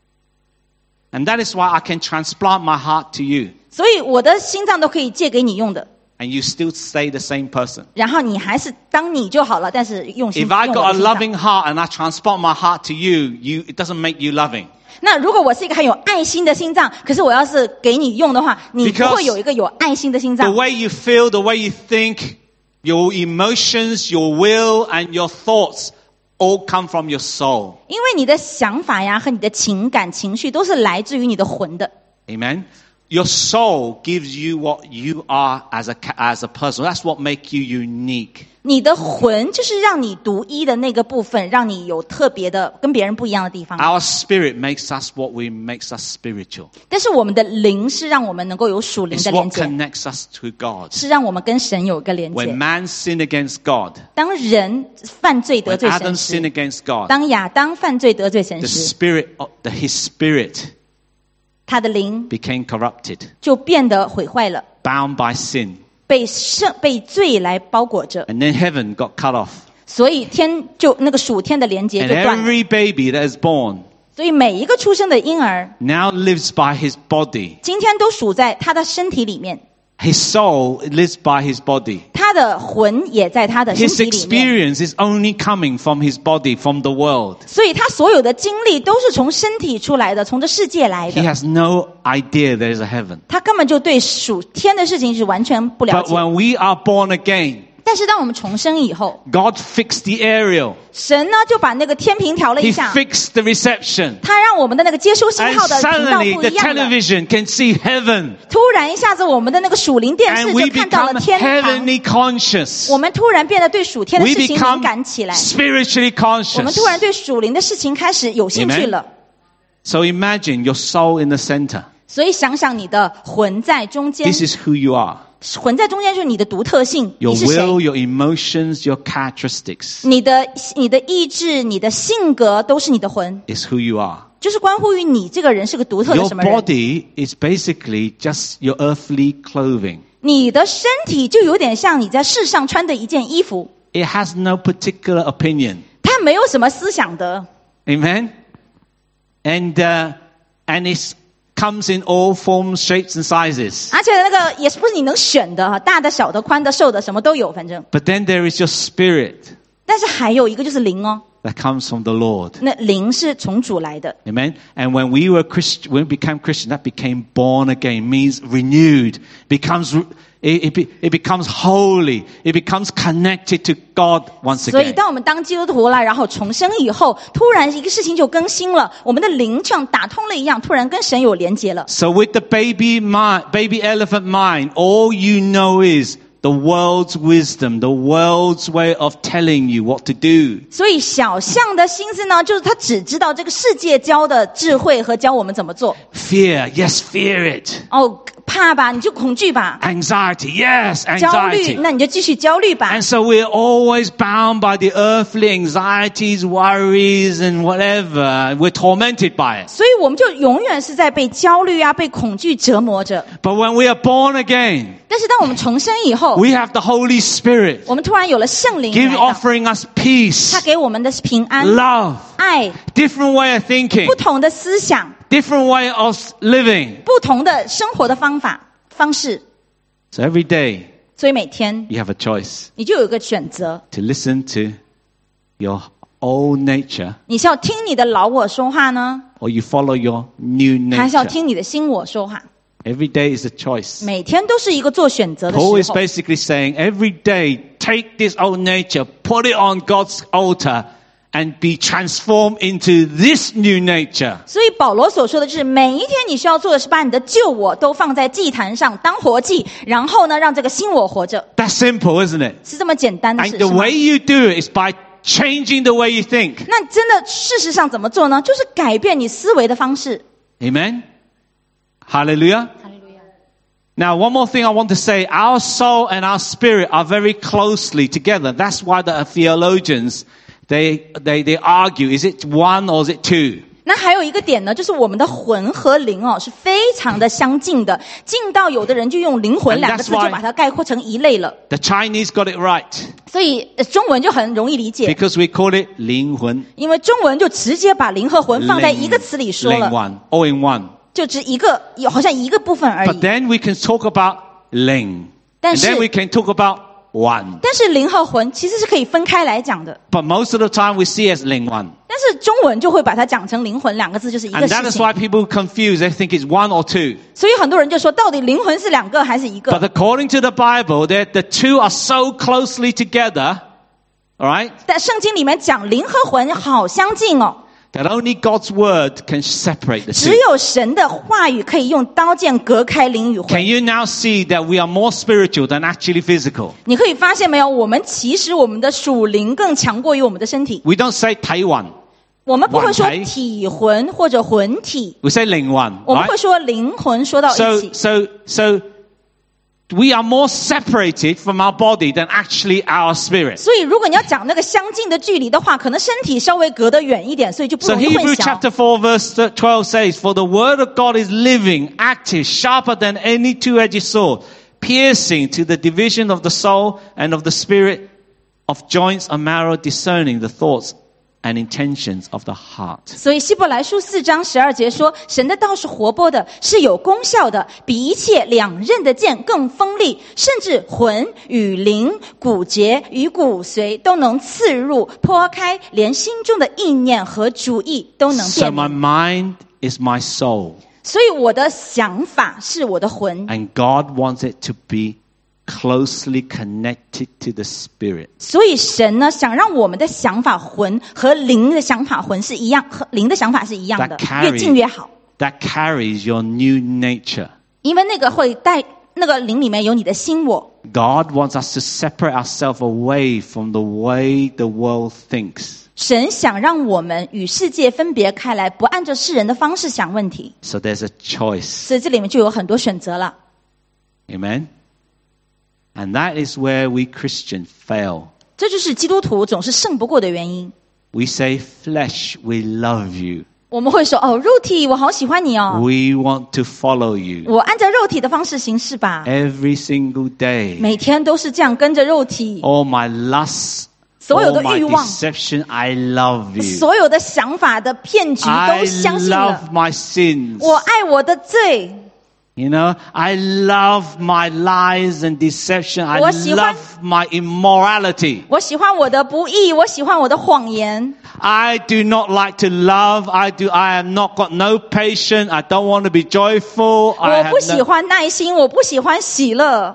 Speaker 1: And that is why I can transplant my heart to you
Speaker 2: 所以我的心脏都可以借给你用的，
Speaker 1: and you still stay the same person.
Speaker 2: 然后你还是当你就好了，但是用心
Speaker 1: If I
Speaker 2: 用
Speaker 1: got
Speaker 2: 我
Speaker 1: a
Speaker 2: 的心脏。
Speaker 1: loving heart and I transplant my heart to you, it doesn't make you loving.
Speaker 2: 那如果我是一个很有爱心的心脏，可是我要是给你用的话，你不
Speaker 1: Because
Speaker 2: 会有一个有爱心的心
Speaker 1: The
Speaker 2: 脏。
Speaker 1: way you feel, the way you think, your emotions, your will, and your thoughts all come from your soul.
Speaker 2: 因为你的想法呀和你的情感情绪都是来自于你的魂的。
Speaker 1: Amen. Your soul gives you what you are as a person. That's what makes you unique.
Speaker 2: 你的魂就是让你独一的那个部分，让你有特别的跟别人不一样的地方。
Speaker 1: Our spirit makes us spiritual.
Speaker 2: 但是我们的灵是让我们能够有属灵
Speaker 1: It's
Speaker 2: 的连
Speaker 1: what
Speaker 2: 接，
Speaker 1: connects us to God.
Speaker 2: 是让我们跟神有一个连
Speaker 1: When
Speaker 2: 接。
Speaker 1: man sinned against God,
Speaker 2: 当人犯罪得
Speaker 1: when
Speaker 2: 罪
Speaker 1: Adam
Speaker 2: 神
Speaker 1: sinned
Speaker 2: 时，
Speaker 1: against God,
Speaker 2: 当亚当犯罪得罪神
Speaker 1: the
Speaker 2: 时，
Speaker 1: his spirit
Speaker 2: 他的灵
Speaker 1: became corrupted,
Speaker 2: 就变得毁坏了，
Speaker 1: bound by sin.
Speaker 2: 被罪来包裹着，
Speaker 1: And then heaven got cut off.
Speaker 2: 所以天就那个属天的连接
Speaker 1: And
Speaker 2: 就断了。
Speaker 1: every baby that is born
Speaker 2: 所以每一个出生的婴儿，
Speaker 1: now lives by his body.
Speaker 2: 今天都属在他的身体里面，
Speaker 1: His soul lives by his body.
Speaker 2: 他的魂也在他的身
Speaker 1: His
Speaker 2: 体里面。
Speaker 1: experience is only coming from his body, from the world.
Speaker 2: 所以他所有的经历都是从身体出来的，从这世界来
Speaker 1: He
Speaker 2: 的。
Speaker 1: has no idea there is a heaven.
Speaker 2: 他根本就对属天的事情是完全不了
Speaker 1: But
Speaker 2: 解。
Speaker 1: when we are born again,
Speaker 2: 但是当我们重生以后，
Speaker 1: God fixed the aerial.
Speaker 2: 神呢就把那个天平调了
Speaker 1: He
Speaker 2: 一下，
Speaker 1: fixed the reception.
Speaker 2: 他让我们的那个接收信
Speaker 1: And
Speaker 2: 号的频道
Speaker 1: suddenly
Speaker 2: 不
Speaker 1: the
Speaker 2: 一样了。
Speaker 1: television can see heaven.
Speaker 2: 突然一下子，我们的那个属灵电视
Speaker 1: And we
Speaker 2: 就看到了
Speaker 1: become
Speaker 2: 天堂。
Speaker 1: heavenly conscious.
Speaker 2: 我们突然变得对属天的
Speaker 1: We
Speaker 2: 事情敏
Speaker 1: become
Speaker 2: 感起来，
Speaker 1: spiritually
Speaker 2: 我们
Speaker 1: conscious.
Speaker 2: 突然对属灵的事情开始有兴趣了。
Speaker 1: So imagine your soul in the center.
Speaker 2: 所以想想你的魂在中间，
Speaker 1: This is who you are.
Speaker 2: 魂在中间就是你的独特性，
Speaker 1: Your
Speaker 2: 你是谁？
Speaker 1: will, your emotions, your characteristics
Speaker 2: 你的意志、你的性格都是你的魂，
Speaker 1: is who you are.
Speaker 2: 就是关乎于你这个人是个独特的
Speaker 1: Your
Speaker 2: 什么人。
Speaker 1: body is basically just your earthly clothing.
Speaker 2: 你的身体就有点像你在世上穿的一件衣服，
Speaker 1: It has no particular opinion.
Speaker 2: 它没有什么思想的，
Speaker 1: Amen? And it comes in all forms, shapes, and sizes.
Speaker 2: 而且那个也是不是你能选的，大的、小的、宽的、瘦的，什么都有，反正。
Speaker 1: But then there is your spirit
Speaker 2: 但是还有一个就是灵哦，
Speaker 1: that comes from the Lord.
Speaker 2: 那灵是从主来的。
Speaker 1: Amen? And when we became Christian, that became born again, means renewed, it becomes holy, it becomes connected to God once
Speaker 2: 所以
Speaker 1: again.
Speaker 2: 当我们当基督徒了，然后重生以后，突然一个事情就更新了，我们的灵像打通了一样，突然跟神有连结了。
Speaker 1: So with the baby elephant mind, all you know is the world's wisdom, the world's way of telling you what to do.
Speaker 2: 所以小象的心思呢，就是他只知道这个世界教的智慧和教我们怎么做。
Speaker 1: Fear, yes, fear it.
Speaker 2: 哦，怕吧，你就恐惧吧。
Speaker 1: Anxiety, yes,
Speaker 2: 焦虑，
Speaker 1: anxiety.
Speaker 2: 那你就继续焦虑吧。
Speaker 1: And so we're always bound by the earthly anxieties, worries, and whatever. We're tormented by it.
Speaker 2: 所以我们就永远是在被焦虑啊、被恐惧折磨着。
Speaker 1: But when we are born again,
Speaker 2: 但是当我们重生以后，
Speaker 1: we have the Holy Spirit
Speaker 2: 我们突然有了圣灵来到，
Speaker 1: offering us peace,
Speaker 2: 他给我们的是平安、
Speaker 1: love,
Speaker 2: 爱、
Speaker 1: different way of thinking,
Speaker 2: 不同的思想、
Speaker 1: different way of living.
Speaker 2: 不同的生活的方式。
Speaker 1: So every day
Speaker 2: 所以每天
Speaker 1: you have a choice
Speaker 2: 你就有一个选择，
Speaker 1: to listen to your old nature
Speaker 2: 你是要听你的老我说话呢，
Speaker 1: or you follow your new
Speaker 2: 还是要
Speaker 1: nature.
Speaker 2: 听你的新我说话？
Speaker 1: Every day is a choice.
Speaker 2: 每天都是一个做选择的时
Speaker 1: Paul is
Speaker 2: 候。
Speaker 1: basically saying every day take this old nature, put it on God's altar and be transformed into this new nature.
Speaker 2: 所以保罗所说的就是，每一天你需要做的是把你的旧我都放在祭坛上当活祭，然后呢，让这个新我活着，
Speaker 1: That's simple, isn't it?
Speaker 2: 是这么简单的
Speaker 1: And
Speaker 2: 事
Speaker 1: the
Speaker 2: 是吗？
Speaker 1: way you do it is by changing the way you think.
Speaker 2: 那真的事实上怎么做呢？就是改变你思维的方式。
Speaker 1: Amen? Hallelujah? Now, one more thing I want to say. Our soul and our spirit are very closely together. That's why the theologians, they argue, is it one or is it two?
Speaker 2: 那还有一个点呢，就是我们的魂和灵哦是非常的相近的，近到有的人就用灵魂
Speaker 1: And
Speaker 2: 两个字
Speaker 1: that's why-
Speaker 2: 就把它概括成一类了。
Speaker 1: The Chinese got it right
Speaker 2: 所以中文就很容易理解，
Speaker 1: because we call it 灵魂.
Speaker 2: 因为中文就直接把灵和魂放在一个词里说了，
Speaker 1: one, all in one.
Speaker 2: 就只一个，好像一个部分而
Speaker 1: But
Speaker 2: 已。
Speaker 1: then we can talk about 灵.
Speaker 2: 但
Speaker 1: And
Speaker 2: 是
Speaker 1: then we can talk about one.
Speaker 2: 但是灵和魂其实是可以分开来讲的，
Speaker 1: But most of the time we see it as 灵one.
Speaker 2: 但是中文就会把它讲成灵魂两个字就是一个
Speaker 1: And that
Speaker 2: 事
Speaker 1: is
Speaker 2: 情，
Speaker 1: why people confuse. They think it's one or two.
Speaker 2: 所以很多人就说，到底灵魂是两个还是一
Speaker 1: But
Speaker 2: 个？
Speaker 1: according to the Bible, the two are so closely together, all right,
Speaker 2: 在圣经里面讲灵和魂好相近哦，
Speaker 1: that only God's word can separate the
Speaker 2: 只
Speaker 1: two.
Speaker 2: 有神的话语可以用刀剑隔开灵与
Speaker 1: Can
Speaker 2: 魂。
Speaker 1: you now see that we are more spiritual than actually physical?
Speaker 2: 你可以发现没有，我们其实我们的属灵更强过于我们的身体。
Speaker 1: We don't say 体魂,
Speaker 2: 我们不会说
Speaker 1: 魂体
Speaker 2: 体魂或者魂体，
Speaker 1: we say 灵魂,
Speaker 2: 我们
Speaker 1: right?
Speaker 2: 会说灵魂说到一起。
Speaker 1: So we are more separated from our body than actually our spirit.
Speaker 2: 所以，如果你要讲那个相近的距离的话，可能身体稍微隔得远一点，所以就不
Speaker 1: So
Speaker 2: 容易混
Speaker 1: Hebrews
Speaker 2: 淆。
Speaker 1: chapter 4 verse 12 says, For the word of God is living, active, sharper than any two-edged sword, piercing to the division of the soul and of the spirit, of joints and marrow, discerning the thoughts and intentions of the heart.
Speaker 2: 所以希伯来书4章12节说，神的道是活泼的，是有功效的，比一切两刃的剑更锋利，甚至魂与灵、骨节与骨髓都能刺入、剖开，连心中的意念和主意都能
Speaker 1: So
Speaker 2: 辨
Speaker 1: my
Speaker 2: 明。
Speaker 1: mind is my soul,
Speaker 2: 所以我的想法是我的魂，
Speaker 1: and God wants it to be closely connected to the spirit.
Speaker 2: 所以神呢想让我们的想法魂和灵的想法魂是一样，和灵的想法是一样的
Speaker 1: That，carry-
Speaker 2: 越近越好，
Speaker 1: That carries your new nature.
Speaker 2: 因为那个会带那个灵里面有你的新我。
Speaker 1: God wants us to separate ourselves away from the way the world thinks.
Speaker 2: 神想让我们与世界分别开来，不按照世人的方式想问题，
Speaker 1: So there's a choice.
Speaker 2: 所以这里面就有很多选择了。
Speaker 1: Amen? And that is where we Christians fail.
Speaker 2: 这就是基督徒总是胜不过的原因。
Speaker 1: We say, flesh, we love you.
Speaker 2: 我们会说：“哦，肉体，我好喜欢你哦，
Speaker 1: We want to follow you
Speaker 2: 我按照肉体的方式行事吧。
Speaker 1: every single day.
Speaker 2: 每天都是这样跟着肉体，
Speaker 1: All my lusts,
Speaker 2: 所有
Speaker 1: all
Speaker 2: 的
Speaker 1: my
Speaker 2: 欲望，
Speaker 1: deception, I love you.
Speaker 2: 所有的想法的骗局
Speaker 1: I
Speaker 2: 都相信
Speaker 1: love
Speaker 2: 了。
Speaker 1: my sins.
Speaker 2: 我爱我的罪，
Speaker 1: You know, I love my lies and deception. I
Speaker 2: 我喜欢-
Speaker 1: love my immorality.
Speaker 2: 我喜欢我的不义，我喜欢我的谎言。
Speaker 1: I do not like to love. I am not got no patience. I don't want to be joyful.
Speaker 2: 我
Speaker 1: I
Speaker 2: 不
Speaker 1: have
Speaker 2: 喜
Speaker 1: no,
Speaker 2: 欢耐心，我不喜欢喜乐。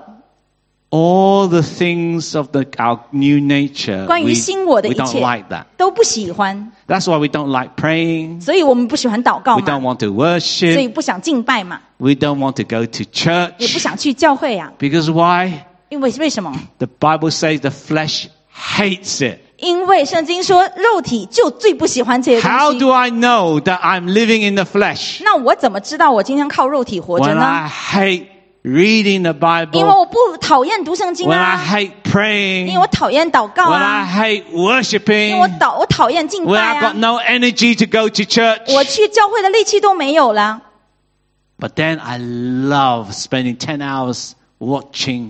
Speaker 1: all the things of our new nature.
Speaker 2: 关于新我的
Speaker 1: we
Speaker 2: 一
Speaker 1: don't
Speaker 2: 切
Speaker 1: like that.
Speaker 2: 都不喜欢，
Speaker 1: That's why we don't like praying.
Speaker 2: 所以我们不喜欢祷告
Speaker 1: We don't
Speaker 2: 嘛，
Speaker 1: want to
Speaker 2: 所以
Speaker 1: worship.
Speaker 2: 不想敬拜嘛，
Speaker 1: We don't want to go to
Speaker 2: 也不
Speaker 1: church.
Speaker 2: 想去教会啊。
Speaker 1: Because why?
Speaker 2: 因为为什么？
Speaker 1: The Bible says the flesh hates it.
Speaker 2: 因为圣经说肉体就最不喜欢这些
Speaker 1: How
Speaker 2: 东
Speaker 1: do
Speaker 2: 西。
Speaker 1: I know that I'm living in the flesh?
Speaker 2: 那我怎么知道我今天靠肉体活着
Speaker 1: When
Speaker 2: 呢？
Speaker 1: I hate reading the
Speaker 2: 因为
Speaker 1: Bible,
Speaker 2: 我不讨厌读圣经
Speaker 1: when I
Speaker 2: 啊，
Speaker 1: hate praying,
Speaker 2: 因为我讨厌祷告
Speaker 1: when I
Speaker 2: 啊，
Speaker 1: hate
Speaker 2: 因为
Speaker 1: worshiping,
Speaker 2: 我讨厌敬
Speaker 1: when
Speaker 2: 拜
Speaker 1: I've got
Speaker 2: 啊，
Speaker 1: no energy to go to church.
Speaker 2: 我去教会的力气都没有了。
Speaker 1: But then I love spending 10 hours watching,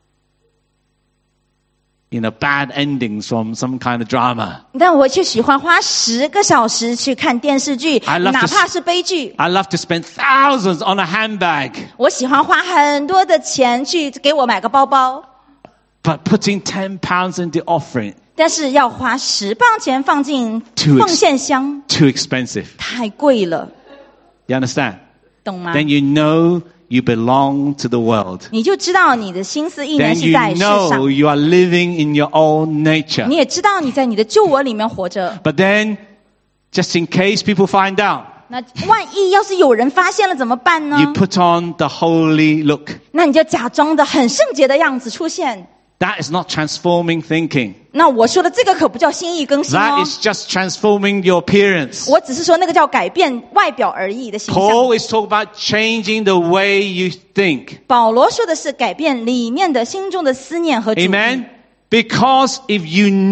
Speaker 1: bad endings from some kind of drama.
Speaker 2: 但我却喜欢花10个小时去看电视剧，
Speaker 1: I love to
Speaker 2: 哪怕是悲剧。
Speaker 1: I love to spend thousands on a handbag.
Speaker 2: 我喜欢花很多的钱去给我买个包包，
Speaker 1: But putting 10 pounds into offering,
Speaker 2: 但是要花10磅钱放进
Speaker 1: Too ex-
Speaker 2: 奉献箱，
Speaker 1: too expensive.
Speaker 2: 太贵了，
Speaker 1: You understand?
Speaker 2: 懂吗？
Speaker 1: Then you know you belong to the world.
Speaker 2: 你就知道你的心思意念
Speaker 1: Then
Speaker 2: 是
Speaker 1: you
Speaker 2: 在世
Speaker 1: know
Speaker 2: 上，
Speaker 1: you are living in your own nature.
Speaker 2: 你也知道你在你的旧我里面活着。
Speaker 1: But then, just in case people find out,
Speaker 2: 那万一要是有人发现了怎么办呢？
Speaker 1: you put on the holy look.
Speaker 2: 那你就假装的很圣洁的样子出现。
Speaker 1: That is not transforming thinking.
Speaker 2: 那我说的这个可不叫心意更新哦
Speaker 1: That，is just transforming your appearance.
Speaker 2: 我只是说那个叫改变外表而已的形象。
Speaker 1: Paul is talking about changing the way you think.
Speaker 2: 保罗说的是改变里面的心中的思念和主意。
Speaker 1: Amen? Because if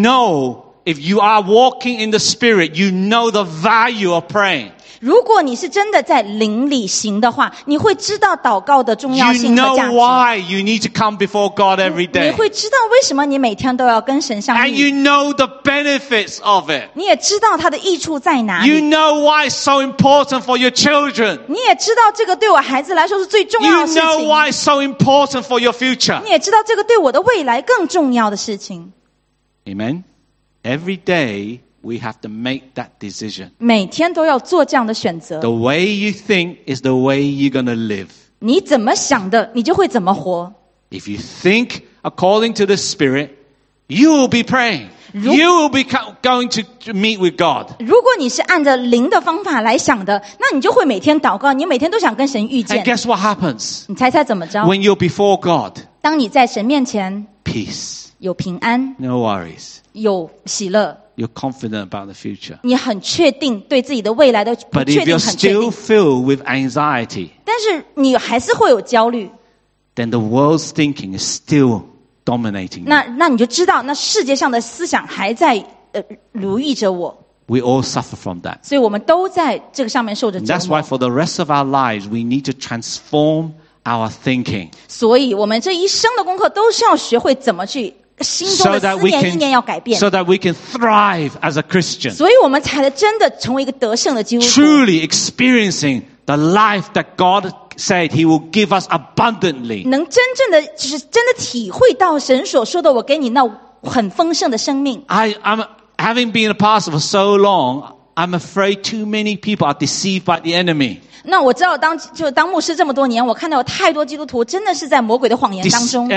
Speaker 1: you are walking in the Spirit, you know the value of praying.
Speaker 2: 如果你是真的在灵里行的话，你会知道祷告的重要
Speaker 1: You
Speaker 2: 性和价
Speaker 1: know
Speaker 2: 值。
Speaker 1: why you need to come before God every
Speaker 2: 你
Speaker 1: day.
Speaker 2: 会知道为什么你每天都要跟神相
Speaker 1: And
Speaker 2: 遇。
Speaker 1: you know the benefits of it.
Speaker 2: 你也知道它的益处在哪
Speaker 1: You
Speaker 2: 里。
Speaker 1: know why it's so important for your children.
Speaker 2: 你也知道这个对我孩子来说是最重要
Speaker 1: You
Speaker 2: 的事
Speaker 1: know
Speaker 2: 情。
Speaker 1: why it's so important for your future.
Speaker 2: 你也知道这个对我的未来更重要的事情。
Speaker 1: Amen? Every day we have to make that decision.
Speaker 2: 每天都要做这样的选择。
Speaker 1: The way you think is the way you're going to live.
Speaker 2: 你怎么想的，你就会怎么活。
Speaker 1: If you think according to the Spirit, you will be praying. You will be going to meet with God.
Speaker 2: 如果你是按照灵的方法来想的，那你就会每天祷告，你每天都想跟神遇
Speaker 1: And
Speaker 2: 见。
Speaker 1: guess what happens?
Speaker 2: 你猜猜怎么着？
Speaker 1: When you're before God,
Speaker 2: 当你在神面前
Speaker 1: peace,
Speaker 2: 有平安，
Speaker 1: no worries.
Speaker 2: 有喜乐，
Speaker 1: You're confident about the future.
Speaker 2: 你很确定对自己的未来的不
Speaker 1: But
Speaker 2: 确
Speaker 1: if
Speaker 2: 定
Speaker 1: you're
Speaker 2: 很确
Speaker 1: still
Speaker 2: 定，
Speaker 1: filled with anxiety,
Speaker 2: 但是你还是会有焦虑。
Speaker 1: then the world's thinking is still dominating you.
Speaker 2: 那你就知道，那世界上的思想还在奴役着我，
Speaker 1: We all suffer from that.
Speaker 2: 所以我们都在这个上面受着
Speaker 1: And
Speaker 2: 折
Speaker 1: that's why
Speaker 2: 磨。
Speaker 1: for the rest of our lives, we need to transform our thinking
Speaker 2: 所以我们这一生的功课都是要学会怎么去心中
Speaker 1: so
Speaker 2: 的
Speaker 1: that
Speaker 2: 思
Speaker 1: we
Speaker 2: 念意念要改
Speaker 1: can,
Speaker 2: 变，
Speaker 1: so that we can thrive as a Christian,
Speaker 2: 所以我们才能真的成为一个得胜的基督徒。
Speaker 1: truly experiencing the life that God said He will give us abundantly.
Speaker 2: 能真正的就是真的体会到神所说的，我给你那很丰盛的生命。
Speaker 1: I'm having been a pastor for so long, I'm afraid too many people are deceived by the enemy.
Speaker 2: 那我知道当牧师这么多年，我看到有太多基督徒真的是在魔鬼的谎言当中，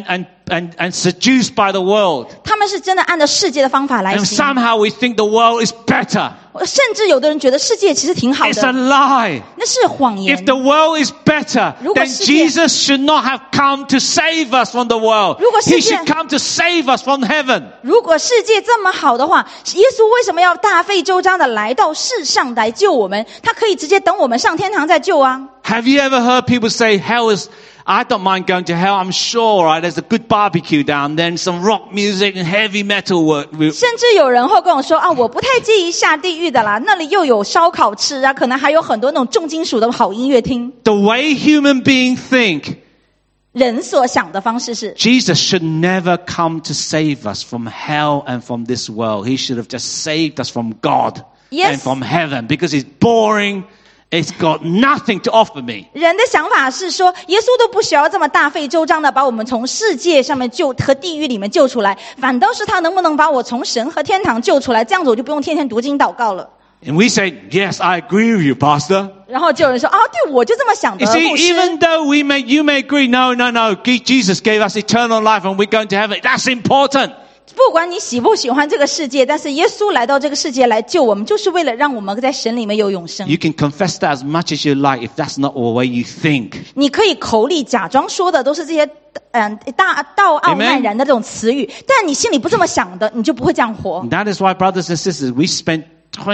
Speaker 1: And seduced by the world.
Speaker 2: 他们是真的按照世界的方法来
Speaker 1: And
Speaker 2: 行，
Speaker 1: somehow we think the world is better.
Speaker 2: 甚至有的人觉得世界其实挺好
Speaker 1: It's a
Speaker 2: 的，
Speaker 1: lie.
Speaker 2: 那是谎言
Speaker 1: If。the world is better,
Speaker 2: 如果
Speaker 1: then
Speaker 2: 世界-
Speaker 1: Jesus should not have come to save us from the world.
Speaker 2: 如果世
Speaker 1: He
Speaker 2: 界-
Speaker 1: should come to save us from heaven.
Speaker 2: 如果世界这么好的话，耶稣为什么要大费周章的来到世上来救我们？他可以直接等我们上天堂再救啊！
Speaker 1: Have you ever heard people say, hell is, I don't mind going to hell. I'm sure, right? There's a good barbecue down there and some rock music and heavy metal work.
Speaker 2: 甚至有人会跟我说啊，我不太介意下地狱的啦，那里又有烧烤吃啊，可能还有很多那种重金属的好音乐听。
Speaker 1: The way human beings think,
Speaker 2: 人所想的方式是，
Speaker 1: Jesus should never come to save us from hell and from this world. He should have just saved us from God
Speaker 2: Yes.
Speaker 1: and from heaven because it's boring. It's got nothing to offer me.
Speaker 2: 人的想法是说，耶稣都不需要这么大费周章的把我们从世界上面救和地狱里面救出来，反倒是他能不能把我从神和天堂救出来，这样子我就不用天天读经祷告了。
Speaker 1: And we say, yes, I agree with you, Pastor.
Speaker 2: 然后就有人说，啊，对，我就这么想的。
Speaker 1: You see,
Speaker 2: 牧师
Speaker 1: even though you may agree, no, Jesus gave us eternal life and we're going to heaven. That's important.
Speaker 2: 不管你喜不喜欢这个世界，但是耶稣来到这个世界来救我们，就是为了让我们在神里面有永生。
Speaker 1: You can confess that as much as you like if that's not the way you think.
Speaker 2: 你可以口里假装说的都是这些道傲岸然的这种词语，但你心里不这么想的，你就不会这样活。
Speaker 1: And that is why, brothers and sisters, we spent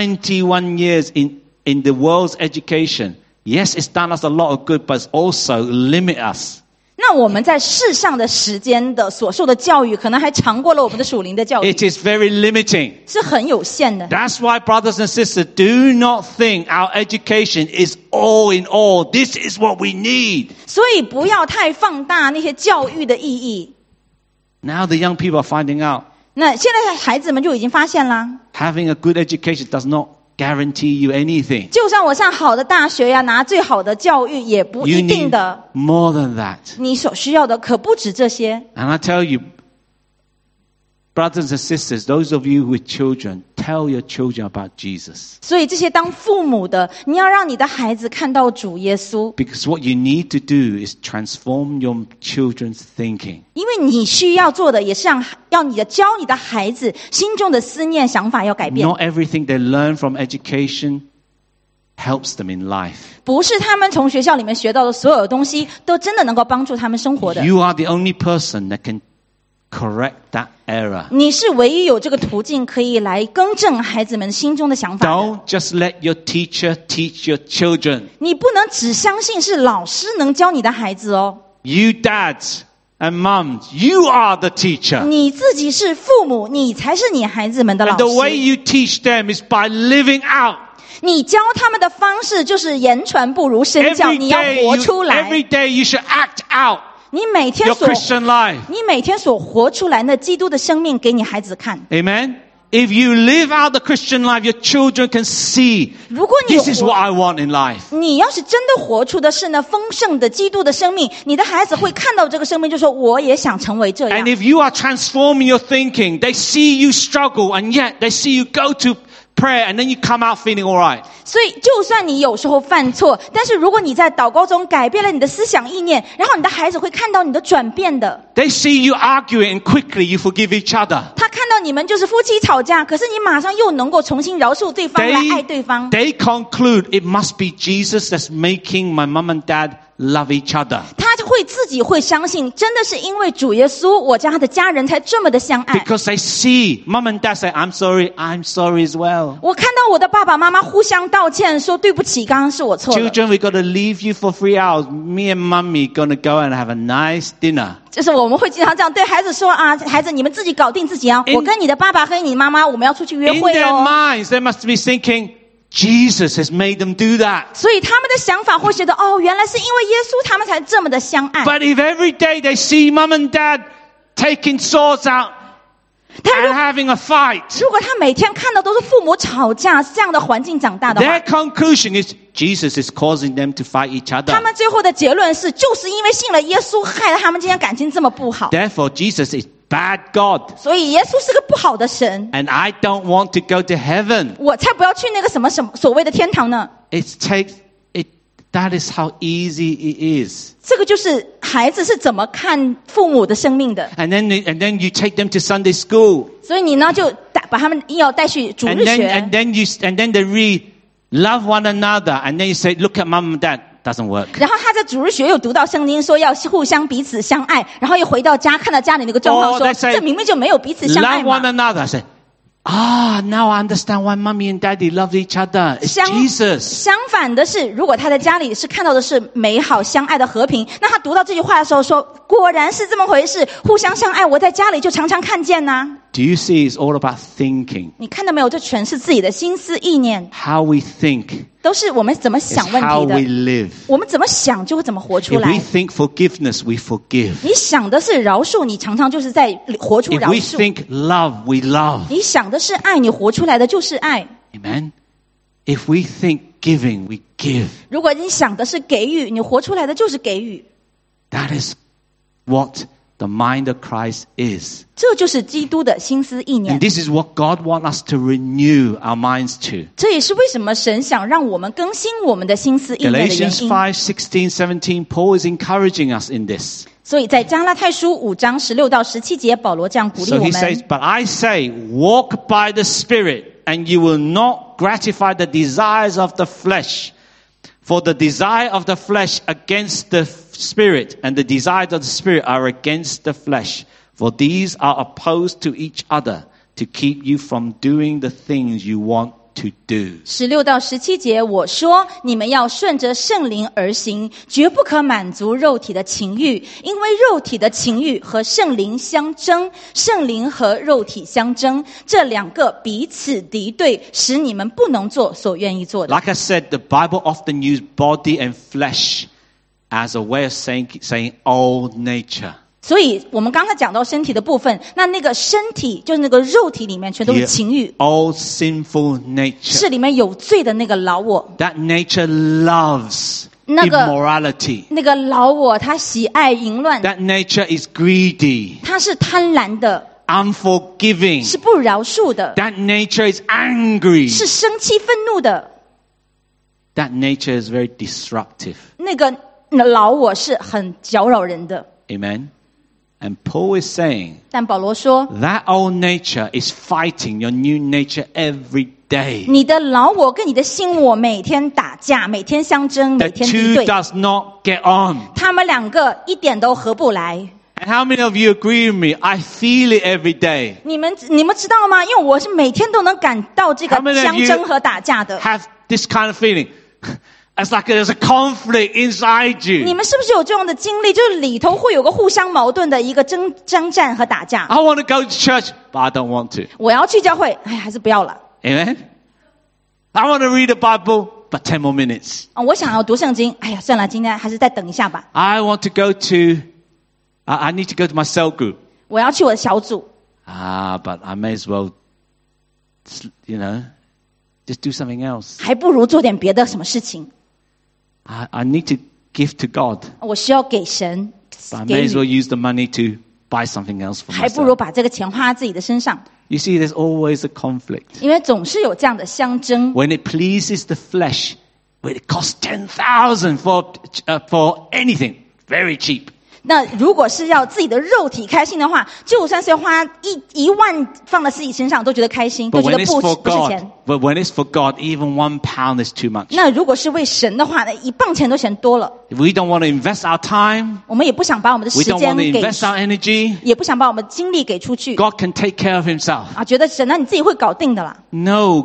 Speaker 1: 21 years in the world's education. Yes, it's done us a lot of good, but it's also limit us.
Speaker 2: 那我们在世上的时间的所受的教育，可能还长过了我们的属灵的教育，
Speaker 1: It is very limiting.
Speaker 2: 是很有限的。
Speaker 1: That's why, brothers and sisters, do not think our education is all in all. This is what we need.
Speaker 2: 所以不要太放大那些教育的意义。
Speaker 1: Now the young people are finding out
Speaker 2: 那现在孩子们就已经发现啦，
Speaker 1: having a good education does not guarantee you anything.
Speaker 2: 就算我上好的大学呀，拿最好的教育，也不
Speaker 1: You
Speaker 2: 一定
Speaker 1: need
Speaker 2: 的。
Speaker 1: more than that.
Speaker 2: 你所需要的可不止这些。
Speaker 1: And I tell you, brothers and sisters, those of you with children, tell your children about Jesus.
Speaker 2: 所以这些当父母的，你要让你的孩子看到主耶稣，
Speaker 1: Because what you need to do is transform your children's thinking.
Speaker 2: 因为你需要做的也是教你的孩子心中的思念想法要改变。
Speaker 1: Not everything they learn from education helps them in life.
Speaker 2: 不是他们从学校里面学到的所有东西都真的能够帮助他们生活的。
Speaker 1: You are the only person that can correct that error.
Speaker 2: 你是唯一有这个途径可以来更正孩子们心中的想法的。
Speaker 1: Don't just let your teacher teach your children.
Speaker 2: 你不能只相信是老师能教你的孩子哦。
Speaker 1: You dads and mums, you are the teacher.
Speaker 2: 你自己是父母，你才是你孩子们的老
Speaker 1: And the way
Speaker 2: 师。
Speaker 1: you teach them is by living out.
Speaker 2: 你教他们的方式就是言传不如身教，
Speaker 1: Every
Speaker 2: 你要
Speaker 1: day,
Speaker 2: 活出来。
Speaker 1: every day you should act out
Speaker 2: 你每天
Speaker 1: your
Speaker 2: 所
Speaker 1: Christian life.
Speaker 2: 你每天所活出来的基督的生命给你孩子看。
Speaker 1: Amen. If you live out the Christian life, your children can see
Speaker 2: 如果你
Speaker 1: this is what I want in life.
Speaker 2: 你要是真的活出的是那丰盛的基督的生命，你的孩子会看到这个生命，就说我也想成为这样
Speaker 1: And。if you are transforming your thinking, they see you struggle and yet they see you go to prayer and then you come out feeling all right.
Speaker 2: 所以，就算你有时候犯错，但是如果你在祷告中改变了你的思想意念，然后你的孩子会看到你的转变的。
Speaker 1: They see you arguing and quickly you forgive each other.
Speaker 2: 他看到你们就是夫妻吵架，可是你马上又能够重新饶恕对方，来爱对方。
Speaker 1: They conclude it must be Jesus that's making my mom and dad love each other.
Speaker 2: 他就会自己会相信，真的是因为主耶稣，我家的家人才这么的相爱。
Speaker 1: Because they see mom and dad say, I'm sorry as well.
Speaker 2: 我看到我的爸爸妈妈互相道歉，说对不起，刚刚是我错了。
Speaker 1: Children, we got to leave you for 3 hours. Me and mommy going to go and have a nice dinner.
Speaker 2: 就是我们会经常这样对孩子说啊，孩子你们自己搞定自己啊，
Speaker 1: In-
Speaker 2: 我跟你的爸爸和你妈妈，我们要出去约
Speaker 1: In
Speaker 2: 会
Speaker 1: their
Speaker 2: 哦。
Speaker 1: minds, they must be thinking, Jesus has made them do that.
Speaker 2: 所以他们的想法会觉得，哦，原来是因为耶稣他们才这么的相爱。
Speaker 1: But if every day they see mom and dad taking swords out
Speaker 2: 他
Speaker 1: and having a fight,
Speaker 2: 如果他每天看到都是父母吵架这样的环境长大的
Speaker 1: their
Speaker 2: 话，
Speaker 1: conclusion is Jesus is causing them to fight each
Speaker 2: 他
Speaker 1: other.
Speaker 2: 们最后的结论是，就是因为信了耶稣，害了他们今天感情这么不好。
Speaker 1: Therefore, Jesus is bad God.
Speaker 2: 所以耶稣是个不好的神，
Speaker 1: And I don't want to go to heaven.
Speaker 2: 我才不要去那个什么所谓的天堂呢。
Speaker 1: That is how easy it is.
Speaker 2: 这个就是孩子是怎么看父母的生命的。
Speaker 1: And then you take them to Sunday school.
Speaker 2: 所以你呢就把他们要带去主
Speaker 1: And
Speaker 2: 日
Speaker 1: then
Speaker 2: 学，
Speaker 1: then they read love one another. And then you say, look at mom and dad. Doesn't work.
Speaker 2: 然后他在主日学又读到圣经说要互相彼此相爱，然后又回到家看到家里那个状况
Speaker 1: Oh,
Speaker 2: 说
Speaker 1: they say,
Speaker 2: 这明明就没有彼此相爱
Speaker 1: Love one
Speaker 2: 嘛。
Speaker 1: another. I said, now I understand why mommy and daddy love each other. It's Jesus.
Speaker 2: 相反的是，如果他在家里是看到的是美好相爱的和平，那他读到这句话的时候说，果然是这么回事，互相相爱，我在家里就常常看见呐、
Speaker 1: Do you see it's all about thinking?
Speaker 2: 你看到没有？这全是自己的心思意念，
Speaker 1: How we think
Speaker 2: 都是我们怎么
Speaker 1: is
Speaker 2: 想问
Speaker 1: how
Speaker 2: 题
Speaker 1: we
Speaker 2: 的。
Speaker 1: live.
Speaker 2: 我们怎么想就会怎么活出
Speaker 1: If
Speaker 2: 来
Speaker 1: we。think forgiveness, we forgive.
Speaker 2: 你想的是饶恕，你常常就是在活出
Speaker 1: If
Speaker 2: 饶
Speaker 1: we
Speaker 2: 恕。
Speaker 1: think love, we love.
Speaker 2: 你想的是爱，你活出来的就是爱。
Speaker 1: Amen. If we think giving, we give.
Speaker 2: 如果你想的是给予，你活出来的就是给予。
Speaker 1: That is what the mind of Christ is.
Speaker 2: 这就是基督的心思意
Speaker 1: And
Speaker 2: 念。
Speaker 1: this is what God wants us to renew our minds to.
Speaker 2: 这也是为什么神想让我们更新我们的心思意念的原
Speaker 1: Galatians
Speaker 2: 因。
Speaker 1: 5:16, 17, Paul is encouraging us in this.
Speaker 2: 所以在加拉太书5章16到17节，保罗这样鼓励
Speaker 1: So
Speaker 2: 我
Speaker 1: he says,
Speaker 2: 们。
Speaker 1: but I say, walk by the Spirit, and you will not gratify the desires of the flesh. For the desire of the flesh against the spirit, and the desires of the spirit are against the flesh. For these are opposed to each other, to keep you from doing the things you want to do.
Speaker 2: 16到17节，我说你们要顺着圣灵而行，绝不可满足肉体的情欲，因为肉体的情欲和圣灵相争，圣灵和肉体相争，这两个彼此敌对，使你们不能做所愿意做的。
Speaker 1: Like I said, the Bible often uses body and flesh as a way of saying old nature.
Speaker 2: 所以我们刚才讲到身体的部分，那个身体就是那个肉体里面全都是情欲，
Speaker 1: Old sinful nature.
Speaker 2: 是里面有罪的那个老我。
Speaker 1: That nature loves
Speaker 2: 那个
Speaker 1: immorality.
Speaker 2: 那个老我，他喜爱淫乱，
Speaker 1: That nature is greedy,
Speaker 2: 他是贪婪的，
Speaker 1: unforgiving.
Speaker 2: 是不饶恕的，
Speaker 1: That nature is angry.
Speaker 2: 是生气愤怒的。
Speaker 1: That nature is very disruptive.
Speaker 2: 那个老我是很搅扰人的。
Speaker 1: Amen. And Paul is saying
Speaker 2: 但保罗说，
Speaker 1: that old nature is fighting your new nature every day.
Speaker 2: 你的老我跟你的新我每天打架，每天相争，每
Speaker 1: The
Speaker 2: 天敌
Speaker 1: two
Speaker 2: 对，
Speaker 1: does not get on.
Speaker 2: 他们两个一点都合不来。
Speaker 1: And how many of you agree with me? I feel it every day.
Speaker 2: 你们知道吗？因为我是每天都能感到这个
Speaker 1: How many of
Speaker 2: 相
Speaker 1: you
Speaker 2: 争和打架的。
Speaker 1: Have this kind of feeling. It's like there's a conflict inside
Speaker 2: 你
Speaker 1: you.
Speaker 2: 们是不是有这样的经历？就是里头会有个互相矛盾的一个征战和打架。
Speaker 1: I want to go to church, but I don't want to.
Speaker 2: 我要去教会，哎，还是不要了。
Speaker 1: Amen? I want to read the Bible, but 10 more minutes.
Speaker 2: 我想要读圣经，哎呀，算了，今天还是再等一下吧。
Speaker 1: I want to go to, I need to go to my cell group.
Speaker 2: 我要去我的小组，
Speaker 1: But I may as well, just do something else.
Speaker 2: 还不如做点别的什么事情。
Speaker 1: I need to give to God,
Speaker 2: 我需要给神
Speaker 1: but I
Speaker 2: 给
Speaker 1: may as well
Speaker 2: 予，
Speaker 1: use the money to buy something else for
Speaker 2: 还不如
Speaker 1: myself.
Speaker 2: 把这个钱花在自己的身上，
Speaker 1: You see, there's always a conflict.
Speaker 2: 因为总是有这样的相争。
Speaker 1: When it pleases the flesh, when it costs 10,000 for anything, very cheap.
Speaker 2: 那如果是要自己的肉体开心的话，就算是要花一万放在自己身上，都觉得开心，都
Speaker 1: But
Speaker 2: 觉
Speaker 1: when
Speaker 2: 得
Speaker 1: it's for
Speaker 2: 不是钱
Speaker 1: God,。but when it's for God, even £1 is too much.
Speaker 2: 那如果是为神的话，那1磅钱都嫌多了。
Speaker 1: We don't want to invest our time.
Speaker 2: 我们也不想把我们的
Speaker 1: We
Speaker 2: 时
Speaker 1: don't
Speaker 2: 间
Speaker 1: want to
Speaker 2: 给，
Speaker 1: invest our energy.
Speaker 2: 也不想把我们的精力给出去
Speaker 1: God can take care of himself.
Speaker 2: 啊，觉得神啊你自己会搞定的啦。
Speaker 1: No,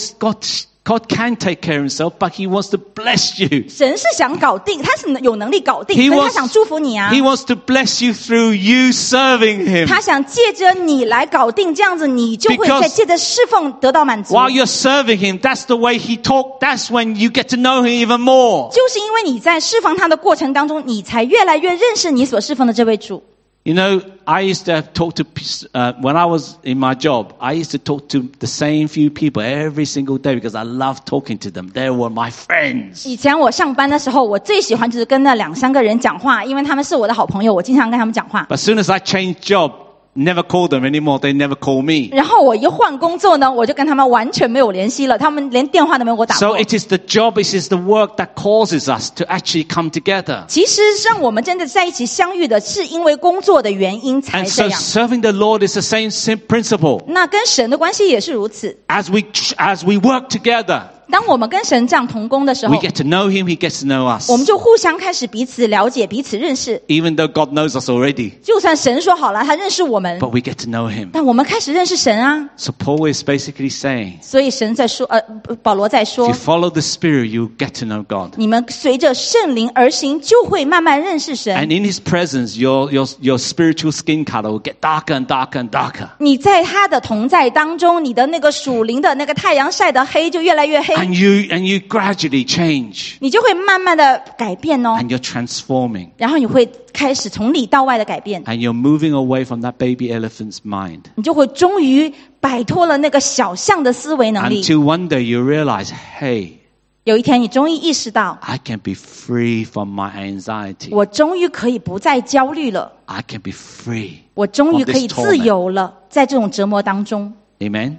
Speaker 1: God can take care of himself, but he wants to bless you.
Speaker 2: 神是想搞定，他是有能力搞定，
Speaker 1: He
Speaker 2: 所以他
Speaker 1: wants-
Speaker 2: 想祝福你啊。
Speaker 1: He wants to bless you through you serving him.
Speaker 2: 他想借着你来搞定，这样子你就会
Speaker 1: Because
Speaker 2: 在借着侍奉得到满足。
Speaker 1: While you're serving him, that's the way he talks. That's when you get to know him even more.
Speaker 2: 就是因为你在侍奉他的过程当中，你才越来越认识你所侍奉的这位主。
Speaker 1: You know, I used to have talked to, when I was in my job, I used to talk to the same few people every single day because I loved talking to them. They were my friends.
Speaker 2: 以前我上班的时候，我最喜欢就是跟那2-3个人讲话，因为他们是我的好朋友，我经常跟他们讲话。
Speaker 1: But as soon as I changed job, never called them anymore. They never call me.
Speaker 2: 然后我一换工作呢，我就跟他们完全没有联系了，他们连电话都没有给我打
Speaker 1: So
Speaker 2: 过。
Speaker 1: it is the job, it is the work that causes us to actually come together.
Speaker 2: 其实让我们真的在一起相遇的，是因为工作的原因才
Speaker 1: And
Speaker 2: 这
Speaker 1: so
Speaker 2: 样。
Speaker 1: serving the Lord is the same principle.
Speaker 2: 那跟神的关系也是如此。
Speaker 1: As we work together,
Speaker 2: 当我们跟神这样同工的时候
Speaker 1: we，get to know him, he gets to know us.
Speaker 2: 我们就互相开始彼此了解、彼此认识。
Speaker 1: Even though God knows us already,
Speaker 2: 就算神说好了，他认识我们，
Speaker 1: but we get to know him.
Speaker 2: 但我们开始认识神啊。
Speaker 1: So Paul is basically saying,
Speaker 2: 所以神在说，保罗在
Speaker 1: if
Speaker 2: 说
Speaker 1: you，follow the Spirit, you get to know God.
Speaker 2: 你们随着圣灵而行，就会慢慢认识神。
Speaker 1: And in his presence, your spiritual skin color will get darker and darker and darker.
Speaker 2: 你在他的同在当中，你的那个属灵的那个太阳晒得黑，就越来越黑，
Speaker 1: And you gradually change.
Speaker 2: 你就会慢慢的改变哦。
Speaker 1: And you're transforming.
Speaker 2: 然后你会开始从里到外的改变，
Speaker 1: And you're moving away from that baby elephant's mind.
Speaker 2: 你就会终于摆脱了那个小象的思维能力。
Speaker 1: Until one day you realize, hey,
Speaker 2: 有一天，你终于意识到，
Speaker 1: I can be free from my anxiety.
Speaker 2: 我终于可以不再焦虑了，
Speaker 1: I can be free.
Speaker 2: 我终于可以
Speaker 1: From this
Speaker 2: 自由了，在这种折磨当中。
Speaker 1: Amen.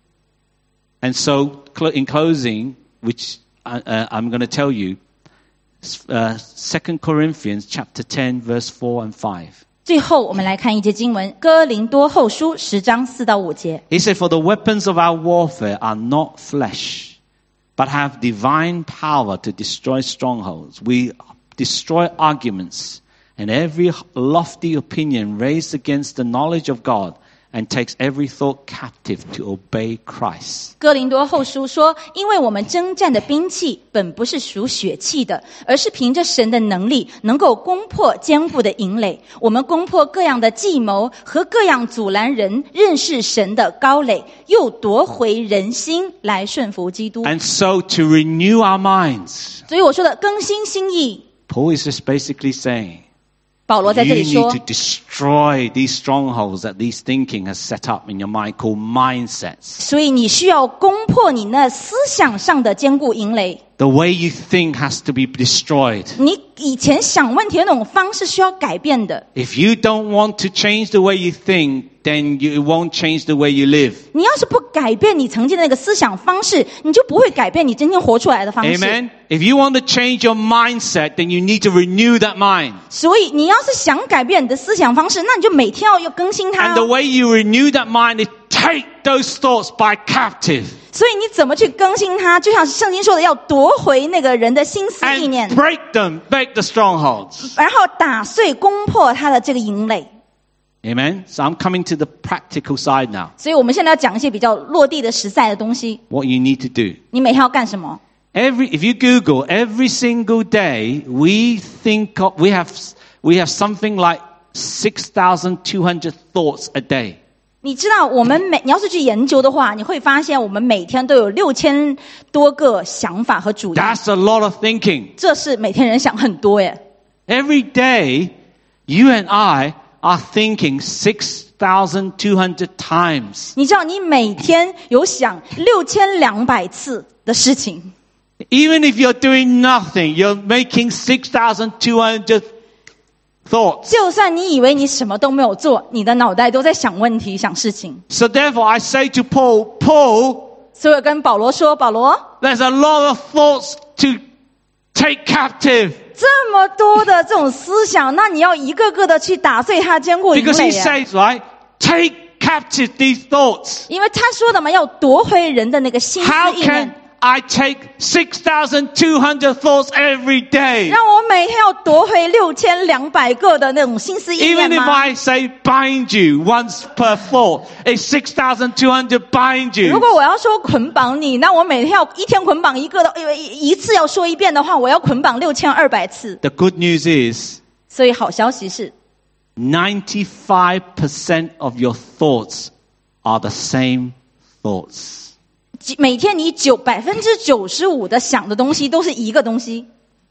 Speaker 1: And so, in closing, which I'm going to tell you, 2 Corinthians chapter 10, verse 4 and 5.
Speaker 2: 最后，我们来看一节经文，《哥林多后书》10章4到5节。
Speaker 1: He said, for the weapons of our warfare are not flesh, but have divine power to destroy strongholds. We destroy arguments and every lofty opinion raised against the knowledge of God, and takes every thought captive to obey Christ.
Speaker 2: 哥林多后书说，因为我们征战的兵器本不是属血气的，而是凭着神的能力能够攻破坚固的营垒。我们攻破各样的计谋和各样阻拦人认识神的高垒，又夺回人心来顺服基督。
Speaker 1: And so to renew our minds,
Speaker 2: 所以我说的更新心意，
Speaker 1: Paul is just basically saying,
Speaker 2: 保罗在
Speaker 1: you
Speaker 2: 这里说
Speaker 1: need to destroy these strongholds that these thinking has set up in your mind called mindsets.
Speaker 2: 所以你需要攻破你那思想上的坚固营垒。
Speaker 1: The way you think has to be destroyed.
Speaker 2: 你以前想问题的那种方式需要改变的。
Speaker 1: If you don't want to change the way you think, then you won't change the way you live.
Speaker 2: 你要是不改变你曾经的那个思想方式，你就不会改变你真正活出来的方式。
Speaker 1: Amen? If you want to change your mindset, then you need to renew that mind.
Speaker 2: 所以你要是想改变你的思想方式，那你就每天要更新它
Speaker 1: And the
Speaker 2: 哦。
Speaker 1: way you renew that mind is take those thoughts by captive
Speaker 2: 所以你怎么去更新它？就像圣经说的，要夺回那个人的心思意念
Speaker 1: and，break them, break the strongholds.
Speaker 2: 然后打碎、攻破他的这个营垒。
Speaker 1: Amen? So I'm coming to the practical side now.
Speaker 2: 所以我们现在要讲一些比较落地的实在的东西。
Speaker 1: What you need to do.
Speaker 2: 你每天要干什么？
Speaker 1: If you Google every single day, we have something like 6,200 thoughts a day.
Speaker 2: 你知道你要是去研究的话，你会发现我们每天都有6000多个想法和主意，
Speaker 1: That's a lot of thinking.
Speaker 2: 这是每天人想很多耶。
Speaker 1: Every day, you and I are thinking 6,200 times.
Speaker 2: 你知道你每天有想6200次的事情，
Speaker 1: Even if you're doing nothing, you're making 6,200 thoughts.
Speaker 2: 就算你以为你什么都没有做，你的脑袋都在想问题、想事情。
Speaker 1: So therefore, I say to Paul,
Speaker 2: 所以我跟保罗说，保罗，
Speaker 1: there's a lot of thoughts to take captive.
Speaker 2: 这么多的这种思想，那你要一个个的去打碎它坚固营
Speaker 1: Because
Speaker 2: 垒
Speaker 1: he
Speaker 2: 耶。
Speaker 1: says, right, take captive these thoughts.
Speaker 2: 因为他说的嘛，要夺回人的那个心思
Speaker 1: How
Speaker 2: 意
Speaker 1: can
Speaker 2: 念。
Speaker 1: I take 6,200 thoughts every day?
Speaker 2: 让我每天要夺回6200个的那种心思意
Speaker 1: Even
Speaker 2: 念
Speaker 1: if
Speaker 2: 吗？
Speaker 1: I say bind you once per thought, it's 6,200 bind
Speaker 2: 如
Speaker 1: you.
Speaker 2: 果我要说捆绑你，那我每天要一天捆绑一个的，一次要说一遍的话，我要捆绑6200次。
Speaker 1: The good news is
Speaker 2: 所以好消息是，
Speaker 1: 95% of your thoughts are the same thoughts.
Speaker 2: 每天你95%的想的东西都是一个东西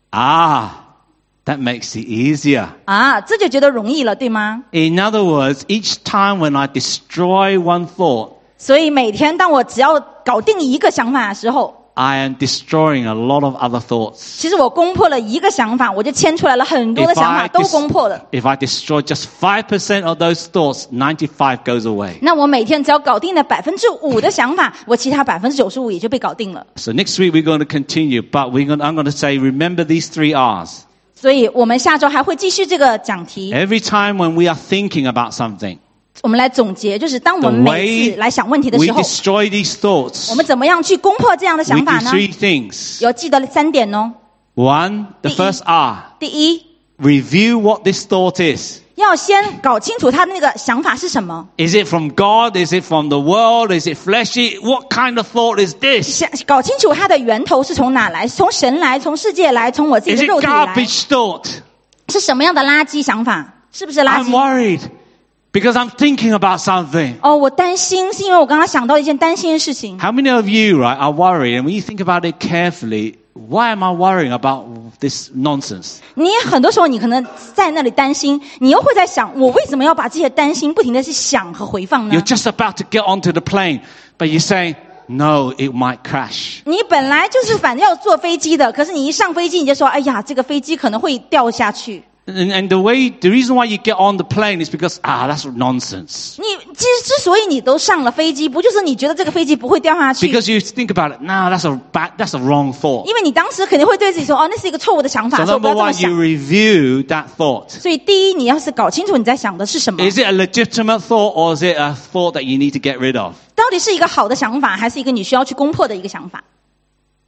Speaker 1: Ah, that makes it easier.
Speaker 2: 啊，这就觉得容易了，对吗？
Speaker 1: In other words, each time when I destroy one thought,
Speaker 2: 所以每天当我只要搞定一个想法的时候，
Speaker 1: I am destroying a lot of other thoughts.
Speaker 2: 其实我攻破了一个想法，我就牵出来了很多的想法，都攻破了。
Speaker 1: if I destroy just 5% of those thoughts, 95 goes away.
Speaker 2: 那我每天只要搞定了5%的想法，我其他95%也就被搞定了。
Speaker 1: So next week we're going to continue, but I'm going to say, remember these 3 R's.
Speaker 2: 所以我们下周还会继续这个讲题。
Speaker 1: Every time when we are thinking about something,
Speaker 2: 我们来总结，就是当我
Speaker 1: the
Speaker 2: 们每
Speaker 1: way
Speaker 2: 次来想问题的
Speaker 1: we
Speaker 2: 时候，
Speaker 1: destroy these thoughts,
Speaker 2: 我们怎么样去攻破这样的
Speaker 1: we
Speaker 2: 想
Speaker 1: do
Speaker 2: 法呢？
Speaker 1: 3 things.
Speaker 2: 有记得3点哦。
Speaker 1: One, the first R,
Speaker 2: 第一，
Speaker 1: review what this thought is.
Speaker 2: 要先搞清楚他的那个想法是什么。
Speaker 1: Is it from God? Is it from the world? Is it fleshy? What kind of thought is this?
Speaker 2: 搞清楚它的源头是从哪来，从神来，从世界来，从我自己
Speaker 1: Is
Speaker 2: 的
Speaker 1: it
Speaker 2: 肉体来，
Speaker 1: garbage thought?
Speaker 2: 是什么样的垃圾想法？是不是垃
Speaker 1: I'm
Speaker 2: 圾？
Speaker 1: worried because I'm thinking about something.
Speaker 2: 哦，我担心是因为我刚刚想到一件担心的事情。
Speaker 1: How many of you, right, are worried? And when you think about it carefully, why am I worrying about this nonsense?
Speaker 2: 你很多时候你可能在那里担心，你又会在想，我为什么要把这些担心不停的去想和回放呢
Speaker 1: You're？ just about to get onto the plane, but you're saying, no, it might crash.
Speaker 2: 你本来就是反正要坐飞机的，可是你一上飞机你就说，哎呀，这个飞机可能会掉下去。
Speaker 1: And the reason why you get on the plane is because, that's nonsense.
Speaker 2: 你之所以你都上了飞机，不就是你觉得这个飞机不会掉下去？
Speaker 1: Because you think about it, no, that's a wrong thought.
Speaker 2: 因为你当时肯定会对自己说，哦，那是一个错误的想法，
Speaker 1: So
Speaker 2: 所以我不
Speaker 1: number
Speaker 2: 要这么
Speaker 1: one, you
Speaker 2: 想。
Speaker 1: review that thought.
Speaker 2: 所以第一，你要是搞清楚你在想的是什么，
Speaker 1: Is it a legitimate thought or is it a thought that you need to get rid of?
Speaker 2: 到底是一个好的想法，还是一个你需要去攻破的一个想法？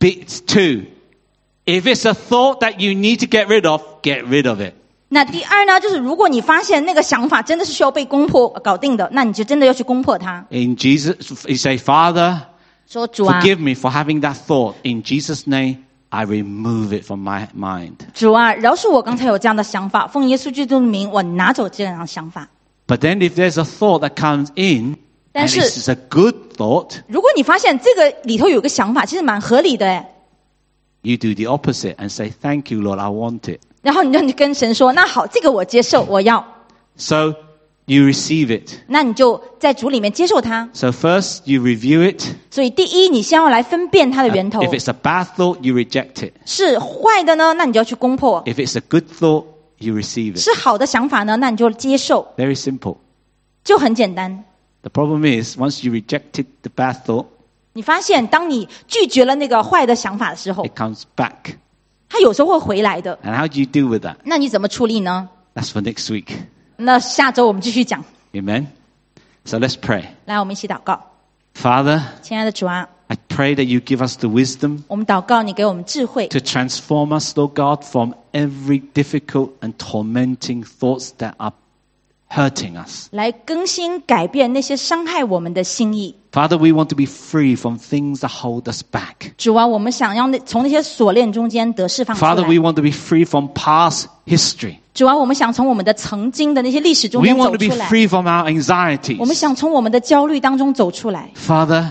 Speaker 1: Two, if it's a thought that you need to get rid of it.
Speaker 2: 那第二呢，就是如果你发现那个想法真的是需要被攻破搞定的，那你就真的要去攻破它。
Speaker 1: In Jesus, you say, Father,
Speaker 2: 说主啊，
Speaker 1: forgive me for having that thought. In Jesus' name, I remove it from my mind.
Speaker 2: 主啊，饶恕我刚才有这样的想法，奉耶稣基督的名，我拿走这样的想法。
Speaker 1: But then if there's a thought that comes in,
Speaker 2: 但
Speaker 1: and
Speaker 2: 是
Speaker 1: it's a good thought,
Speaker 2: 如果你发现这个里头有个想法，其实蛮合理的诶，
Speaker 1: you do the opposite and say, thank you, Lord, I want it.
Speaker 2: 然后你就跟神说，那好，这个我接受，我要。
Speaker 1: So you receive it.
Speaker 2: 那你就在主里面接受它。
Speaker 1: So first you review it.
Speaker 2: 所以第一，你先要来分辨它的源头。
Speaker 1: If it's a bad thought, you reject it.
Speaker 2: 是坏的呢，那你就要去攻破；
Speaker 1: If it's a good thought, you receive it.
Speaker 2: 是好的想法呢，那你就接受，
Speaker 1: Very simple.
Speaker 2: 就很简单。
Speaker 1: The problem is, once you rejected the bad thought,
Speaker 2: 你发现，当你拒绝了那个坏的想法的时候，
Speaker 1: it comes back.
Speaker 2: 它有时候会回来的。
Speaker 1: And how do you deal with that?
Speaker 2: 那你怎么处理呢？
Speaker 1: That's for next week.
Speaker 2: 那下周我们继续讲。
Speaker 1: Amen? So let's pray.
Speaker 2: 来，我们一起祷告。
Speaker 1: Father,
Speaker 2: 亲爱的主啊，
Speaker 1: I pray that you give us the wisdom
Speaker 2: 我们祷告你给我们智慧，
Speaker 1: to transform us, Lord God, from every difficult and tormenting thoughts that are hurting us.
Speaker 2: 来更新改变那些伤害我们的心意。
Speaker 1: Father, we want to be free from things that hold us back.
Speaker 2: 主啊，我们想要从那些锁链中间得释放出
Speaker 1: Father,
Speaker 2: 来。
Speaker 1: we want to be free from past history.
Speaker 2: 主啊，我们想从我们的曾经的那些历史中
Speaker 1: We
Speaker 2: 间
Speaker 1: want
Speaker 2: 走
Speaker 1: to be
Speaker 2: 出来。
Speaker 1: free from our
Speaker 2: 我们
Speaker 1: anxieties.
Speaker 2: 想从我们的焦虑当中走出来。
Speaker 1: Father,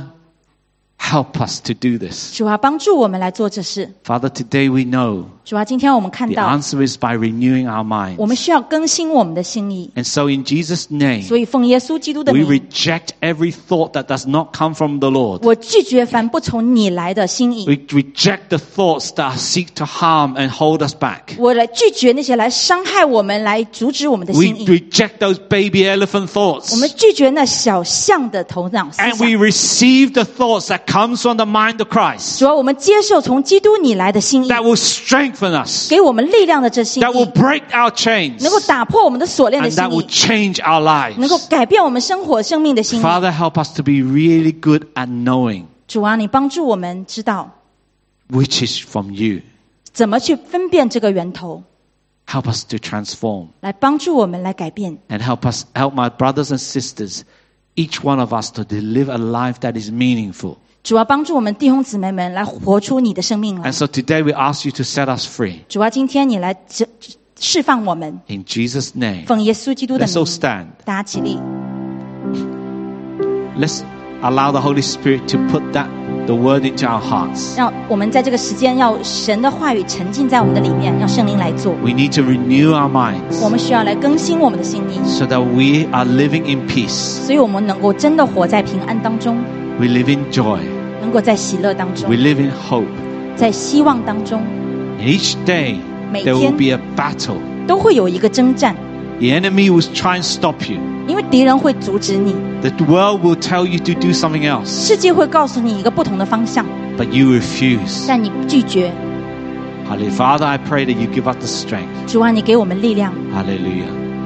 Speaker 1: help us to do this.
Speaker 2: 主啊，帮助我们来做这事。
Speaker 1: Father, today we know
Speaker 2: 主啊，今天我们看
Speaker 1: the
Speaker 2: 到，
Speaker 1: answer is by renewing our
Speaker 2: 我
Speaker 1: minds.
Speaker 2: 们需要更新我们的心意。
Speaker 1: And so in Jesus' name,
Speaker 2: 所以奉耶稣基督的
Speaker 1: we
Speaker 2: 名，
Speaker 1: reject every thought that does not come from the Lord.
Speaker 2: 我拒绝凡不从你来的心意。
Speaker 1: We reject the thoughts that seek to harm and hold us back.
Speaker 2: 我来拒绝那些来伤害我们、来阻止我们的
Speaker 1: We
Speaker 2: 心意。
Speaker 1: reject those baby elephant
Speaker 2: 我
Speaker 1: thoughts.
Speaker 2: 们拒绝那小象的头脑思
Speaker 1: And
Speaker 2: 想
Speaker 1: we。receive the thoughts that comes from the mind of Christ
Speaker 2: 主啊，我们接受从基督你来的心意，
Speaker 1: that will strengthen us,
Speaker 2: 给我们力量的这心
Speaker 1: that will
Speaker 2: 意，
Speaker 1: break our chains,
Speaker 2: 能够打破我们的锁链的
Speaker 1: and
Speaker 2: 心
Speaker 1: that will
Speaker 2: 意，
Speaker 1: change our
Speaker 2: 能够
Speaker 1: lives.
Speaker 2: 改变我们生活生命的心意。
Speaker 1: Father, help us to be really good at knowing
Speaker 2: 主啊，你帮助我们知道
Speaker 1: which is from you.
Speaker 2: 怎么去分辨这个源头，
Speaker 1: Help us to transform
Speaker 2: 来帮助我们来改变。
Speaker 1: and help my brothers and sisters, each one of us to live a life that is meaningful.
Speaker 2: 主啊，帮助我们弟兄姊妹们来活出你的生命来
Speaker 1: And。so today we ask you to set us free.
Speaker 2: 主啊，今天你来释放我们，
Speaker 1: In Jesus' name,
Speaker 2: 奉耶稣基督的
Speaker 1: let's all
Speaker 2: 名，
Speaker 1: stand.
Speaker 2: 大家起立。
Speaker 1: Let's allow the Holy Spirit to put the word into our hearts.
Speaker 2: 让我们在这个时间要神的话语沉浸在我们的里面，让圣灵来做。
Speaker 1: We need to renew our minds
Speaker 2: 我们需要来更新我们的心意，
Speaker 1: so that we are living in peace.
Speaker 2: 所以我们能够真的活在平安当中，
Speaker 1: We live in joy.
Speaker 2: 能够在喜乐当中
Speaker 1: We，live in hope.
Speaker 2: 在希望当中，
Speaker 1: And each day
Speaker 2: 每
Speaker 1: there
Speaker 2: 天
Speaker 1: will be a battle.
Speaker 2: 都会有一个征战，
Speaker 1: The enemy will try and stop you.
Speaker 2: 因为敌人会阻止你，
Speaker 1: The world will tell you to do something else,
Speaker 2: 世界会告诉你一个不同的方向，
Speaker 1: but you refuse.
Speaker 2: 但你拒绝。
Speaker 1: Hallelujah. Father, I pray that you give us the strength.
Speaker 2: 主啊，你给我们力量，
Speaker 1: Hallelujah.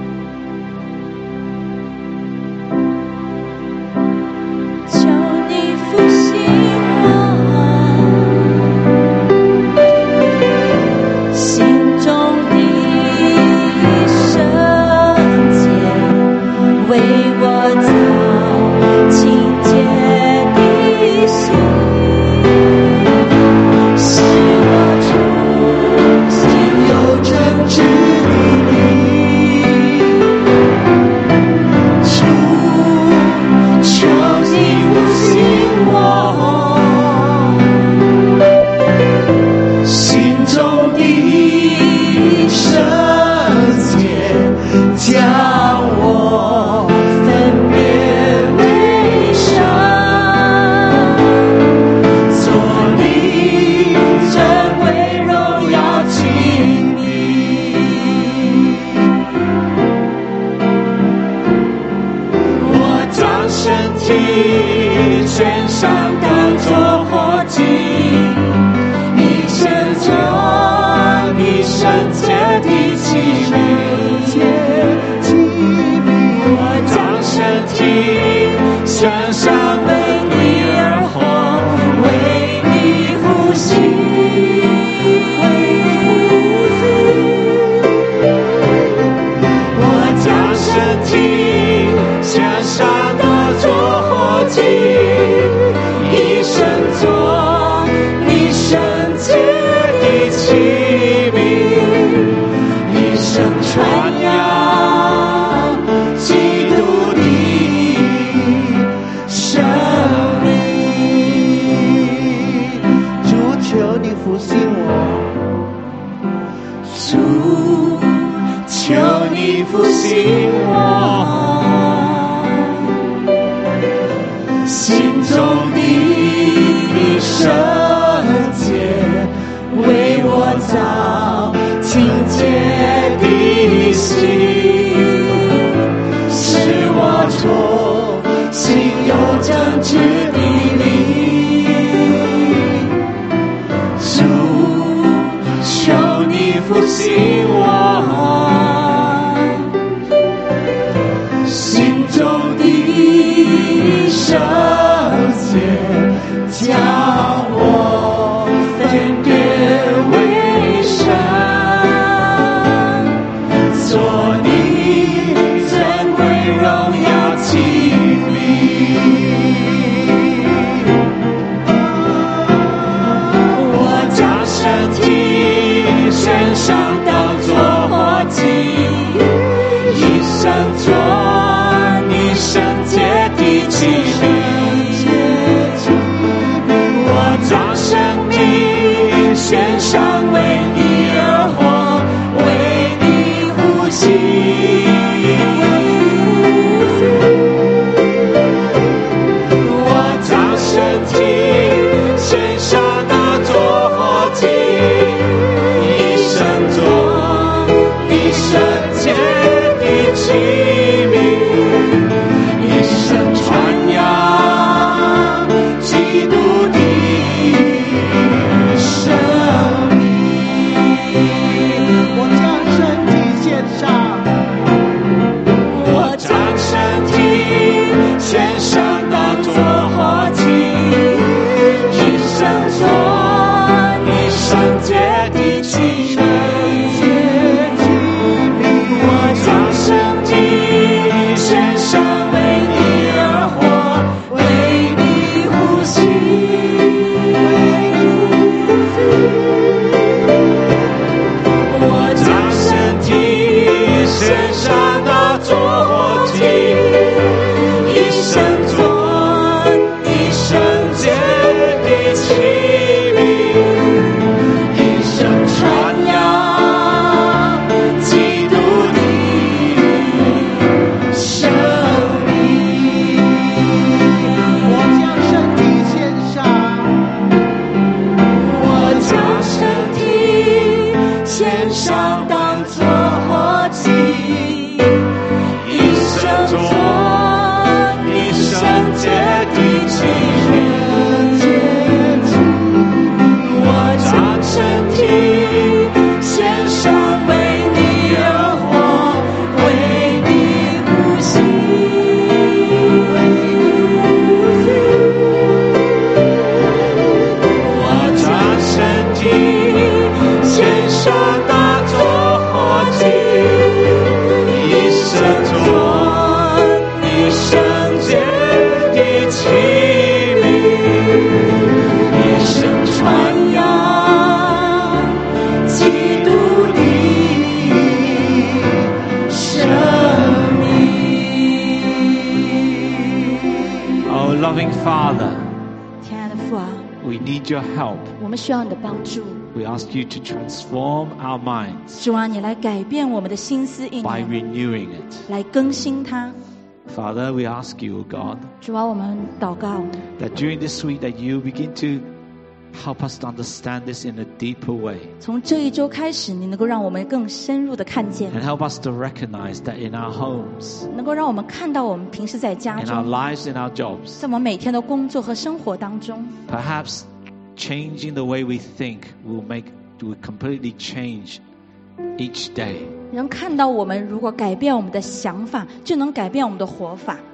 Speaker 2: 求你复兴我心中的圣洁，为我造清洁的心，使我重新有正直的求你复兴我心中的圣洁，将我分别为圣，做你珍贵荣耀敬你。我将身体全上当作火祭，以献作你圣洁的器皿。我将身体献上为你而活，为你呼吸。 吸，我将身体献上当作活祭，一生做你圣洁的器皿，一生传扬基督的生命。
Speaker 3: 主，求你复兴我，
Speaker 2: 主，求你复兴我，心中的圣洁，为我造清洁的心，使我重新有正直的灵。主，求你复兴我，心中的圣洁，将我分别为圣，做你尊贵荣耀器皿。我将身体献上当作活祭，一生做你圣洁的器皿。我将生命献上为你而活，为你呼吸。我将身体献上当作活祭，一生做你圣洁的器皿，一生传扬基督的生命。
Speaker 3: 我将身体献上，
Speaker 2: 我将身体献上当作活祭，一生做你圣洁的器皿。我将身体献上为你而活，为你呼吸。我将身体献上当作活祭，一生做你圣洁的器皿，一生传扬基督的生命。
Speaker 3: 我将身体献上，
Speaker 2: 我将身体献上当作活祭，一生做你圣洁的器皿。我将身体献上为你而活，为你呼吸。我将身体献上当作活祭，一生做你圣洁的器皿，一生传扬基督的生命。
Speaker 1: Oh, loving Father,
Speaker 2: 亲爱的父啊，
Speaker 1: we need your help.
Speaker 2: 我们需要你的帮助。
Speaker 1: We ask you to transform our minds
Speaker 2: 主啊，你来改变我们的心思意
Speaker 1: by
Speaker 2: 念，
Speaker 1: renewing it.
Speaker 2: 来更新它。
Speaker 1: Father, we ask you, O God,
Speaker 2: 主啊，我们祷告，
Speaker 1: that during this week that you begin to help us to understand this in a deeper way
Speaker 2: 从这一周开始，你能够让我们更深入的看见，
Speaker 1: and help us to recognize that in our homes,
Speaker 2: 能够让我们看到我们平时在家
Speaker 1: in our
Speaker 2: 中，
Speaker 1: lives, in our jobs,
Speaker 2: 在我们每天的工作和生活当中，
Speaker 1: perhaps changing the way we think will completely change each day.
Speaker 2: 人看到我们如果改变我们的想法，就能改变我们的活法。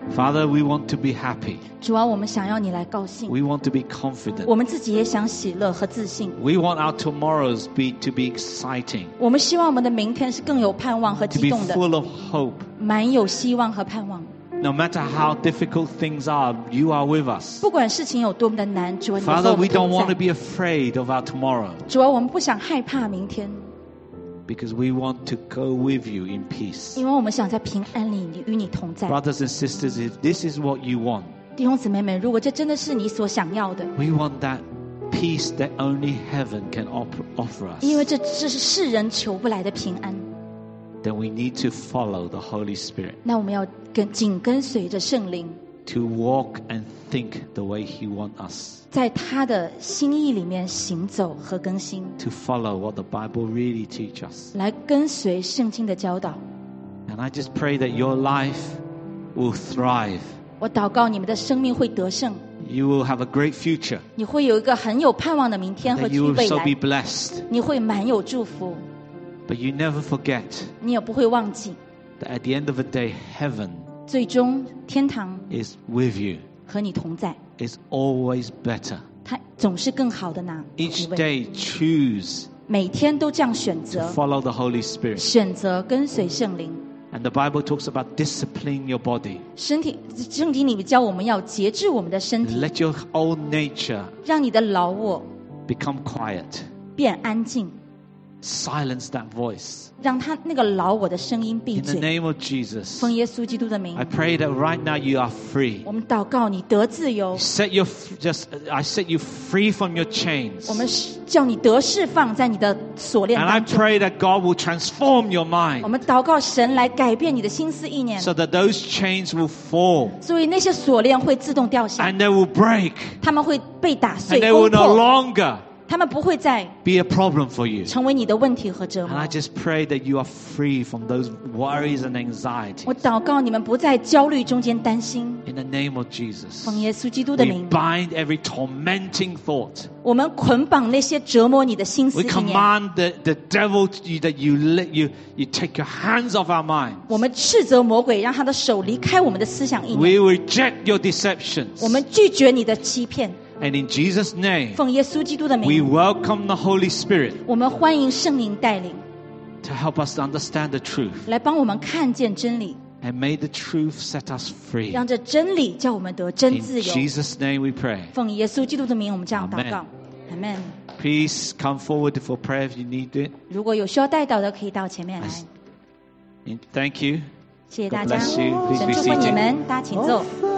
Speaker 1: Father, we want to be happy.
Speaker 2: 主啊，我们想要你来高兴，
Speaker 1: We want to be confident.
Speaker 2: 我们自己也想喜乐和自信。
Speaker 1: We want our tomorrows to be exciting,
Speaker 2: 我们希望我们的明天是更有盼望和
Speaker 1: to
Speaker 2: 激
Speaker 1: be
Speaker 2: 动的，
Speaker 1: full of hope.
Speaker 2: 满有希望和盼望。
Speaker 1: No matter how difficult things are, you are with us.
Speaker 2: 不管事情有多么的难，主啊，你和
Speaker 1: Father,
Speaker 2: 我
Speaker 1: we
Speaker 2: 们
Speaker 1: don't
Speaker 2: 同
Speaker 1: want to
Speaker 2: 在。
Speaker 1: be afraid of our tomorrow
Speaker 2: 主啊，我们不想害怕明天，
Speaker 1: because we want to go with you in peace.
Speaker 2: 因为我们想在平安里与你同在。
Speaker 1: Brothers and sisters, if this is what you want,
Speaker 2: 弟兄姊妹们，如果这真的是你所想要的，
Speaker 1: we want that peace that only heaven can offer
Speaker 2: 因为
Speaker 1: us,
Speaker 2: 这是世人求不来的平安，
Speaker 1: then we need to follow the Holy Spirit
Speaker 2: 那我们要紧跟随着圣灵，
Speaker 1: to walk and think the way He wants us,
Speaker 2: 在他的心意里面行走和更新，
Speaker 1: to follow what the Bible really teaches us.
Speaker 2: 来跟随圣经的教导。
Speaker 1: And I just pray that your life will thrive.
Speaker 2: 我祷告你们的生命会得胜，
Speaker 1: You will have a great future.
Speaker 2: 你会有一个很有盼望的明天和
Speaker 1: That you will
Speaker 2: 未
Speaker 1: so
Speaker 2: 来
Speaker 1: be，blessed.
Speaker 2: 你会满有祝福，
Speaker 1: But you never forget
Speaker 2: 你也不会忘记，
Speaker 1: that at the end of the day, heaven
Speaker 2: 最终天堂
Speaker 1: is with you.
Speaker 2: 和你同在，
Speaker 1: It's always better.
Speaker 2: 它总是更好的那一
Speaker 1: Each
Speaker 2: 位。
Speaker 1: day, choose
Speaker 2: 每天都这样选
Speaker 1: to
Speaker 2: 择，
Speaker 1: follow the Holy Spirit.
Speaker 2: 选择跟随圣灵。
Speaker 1: And the Bible talks about disciplining your body.
Speaker 2: 圣经里面教我们要节制我们的身体，
Speaker 1: Let your old nature
Speaker 2: 让你的老我
Speaker 1: become quiet.
Speaker 2: 变安静，
Speaker 1: Silence that voice.
Speaker 2: 让他那个老我的声音闭
Speaker 1: In the
Speaker 2: 嘴。
Speaker 1: name of Jesus,
Speaker 2: 奉耶稣基督的名
Speaker 1: I，pray that right now you are free.
Speaker 2: 我们祷告你得自由，
Speaker 1: I set you free from your chains.
Speaker 2: 我们叫你得释放在你的锁链
Speaker 1: And I
Speaker 2: 当中。
Speaker 1: pray that God will transform your
Speaker 2: 我
Speaker 1: mind
Speaker 2: 们祷告神来改变你的心思意念，
Speaker 1: so that those chains will fall
Speaker 2: 所以那些锁链会自动掉下，
Speaker 1: and they will break
Speaker 2: 他们会被打
Speaker 1: and
Speaker 2: 碎
Speaker 1: they will
Speaker 2: 攻
Speaker 1: no
Speaker 2: 破，
Speaker 1: longer
Speaker 2: 他们不会再
Speaker 1: be a problem for you.
Speaker 2: 成为你的问题和折
Speaker 1: And
Speaker 2: 磨
Speaker 1: I。just pray that you are free from those worries and anxiety.
Speaker 2: 我祷告你们不在焦虑中间担心，
Speaker 1: In the name of Jesus,
Speaker 2: 奉耶稣基督的
Speaker 1: we
Speaker 2: 名，
Speaker 1: bind every tormenting thought.
Speaker 2: 我们捆绑那些折磨你的心思
Speaker 1: We
Speaker 2: 意念，
Speaker 1: command the devil that you take your hands off our minds.
Speaker 2: 我们斥责魔鬼，让他的手离开我们的思想意
Speaker 1: We
Speaker 2: 念，
Speaker 1: reject your deceptions.
Speaker 2: 我们拒绝你的欺骗。
Speaker 1: And in Jesus' name,
Speaker 2: 奉耶稣基督的
Speaker 1: we
Speaker 2: 名，
Speaker 1: welcome the Holy Spirit
Speaker 2: 我们欢迎圣灵带领，
Speaker 1: to help us to understand the truth.
Speaker 2: 来帮我们看见真理，
Speaker 1: And may the truth set us free.
Speaker 2: 让这真理叫我们得真
Speaker 1: In
Speaker 2: 自由。
Speaker 1: Jesus' name we pray.
Speaker 2: 奉耶稣基督的名，我们这样祷告。阿门。
Speaker 1: Please come forward for prayer if you need it.
Speaker 2: 如果有需要带导的，可以到前面来。
Speaker 1: Thank you.
Speaker 2: 谢谢大家，
Speaker 1: God bless you. Please
Speaker 2: 神
Speaker 1: be
Speaker 2: 祝福你
Speaker 1: seated.
Speaker 2: 们，大家请坐。
Speaker 3: Oh,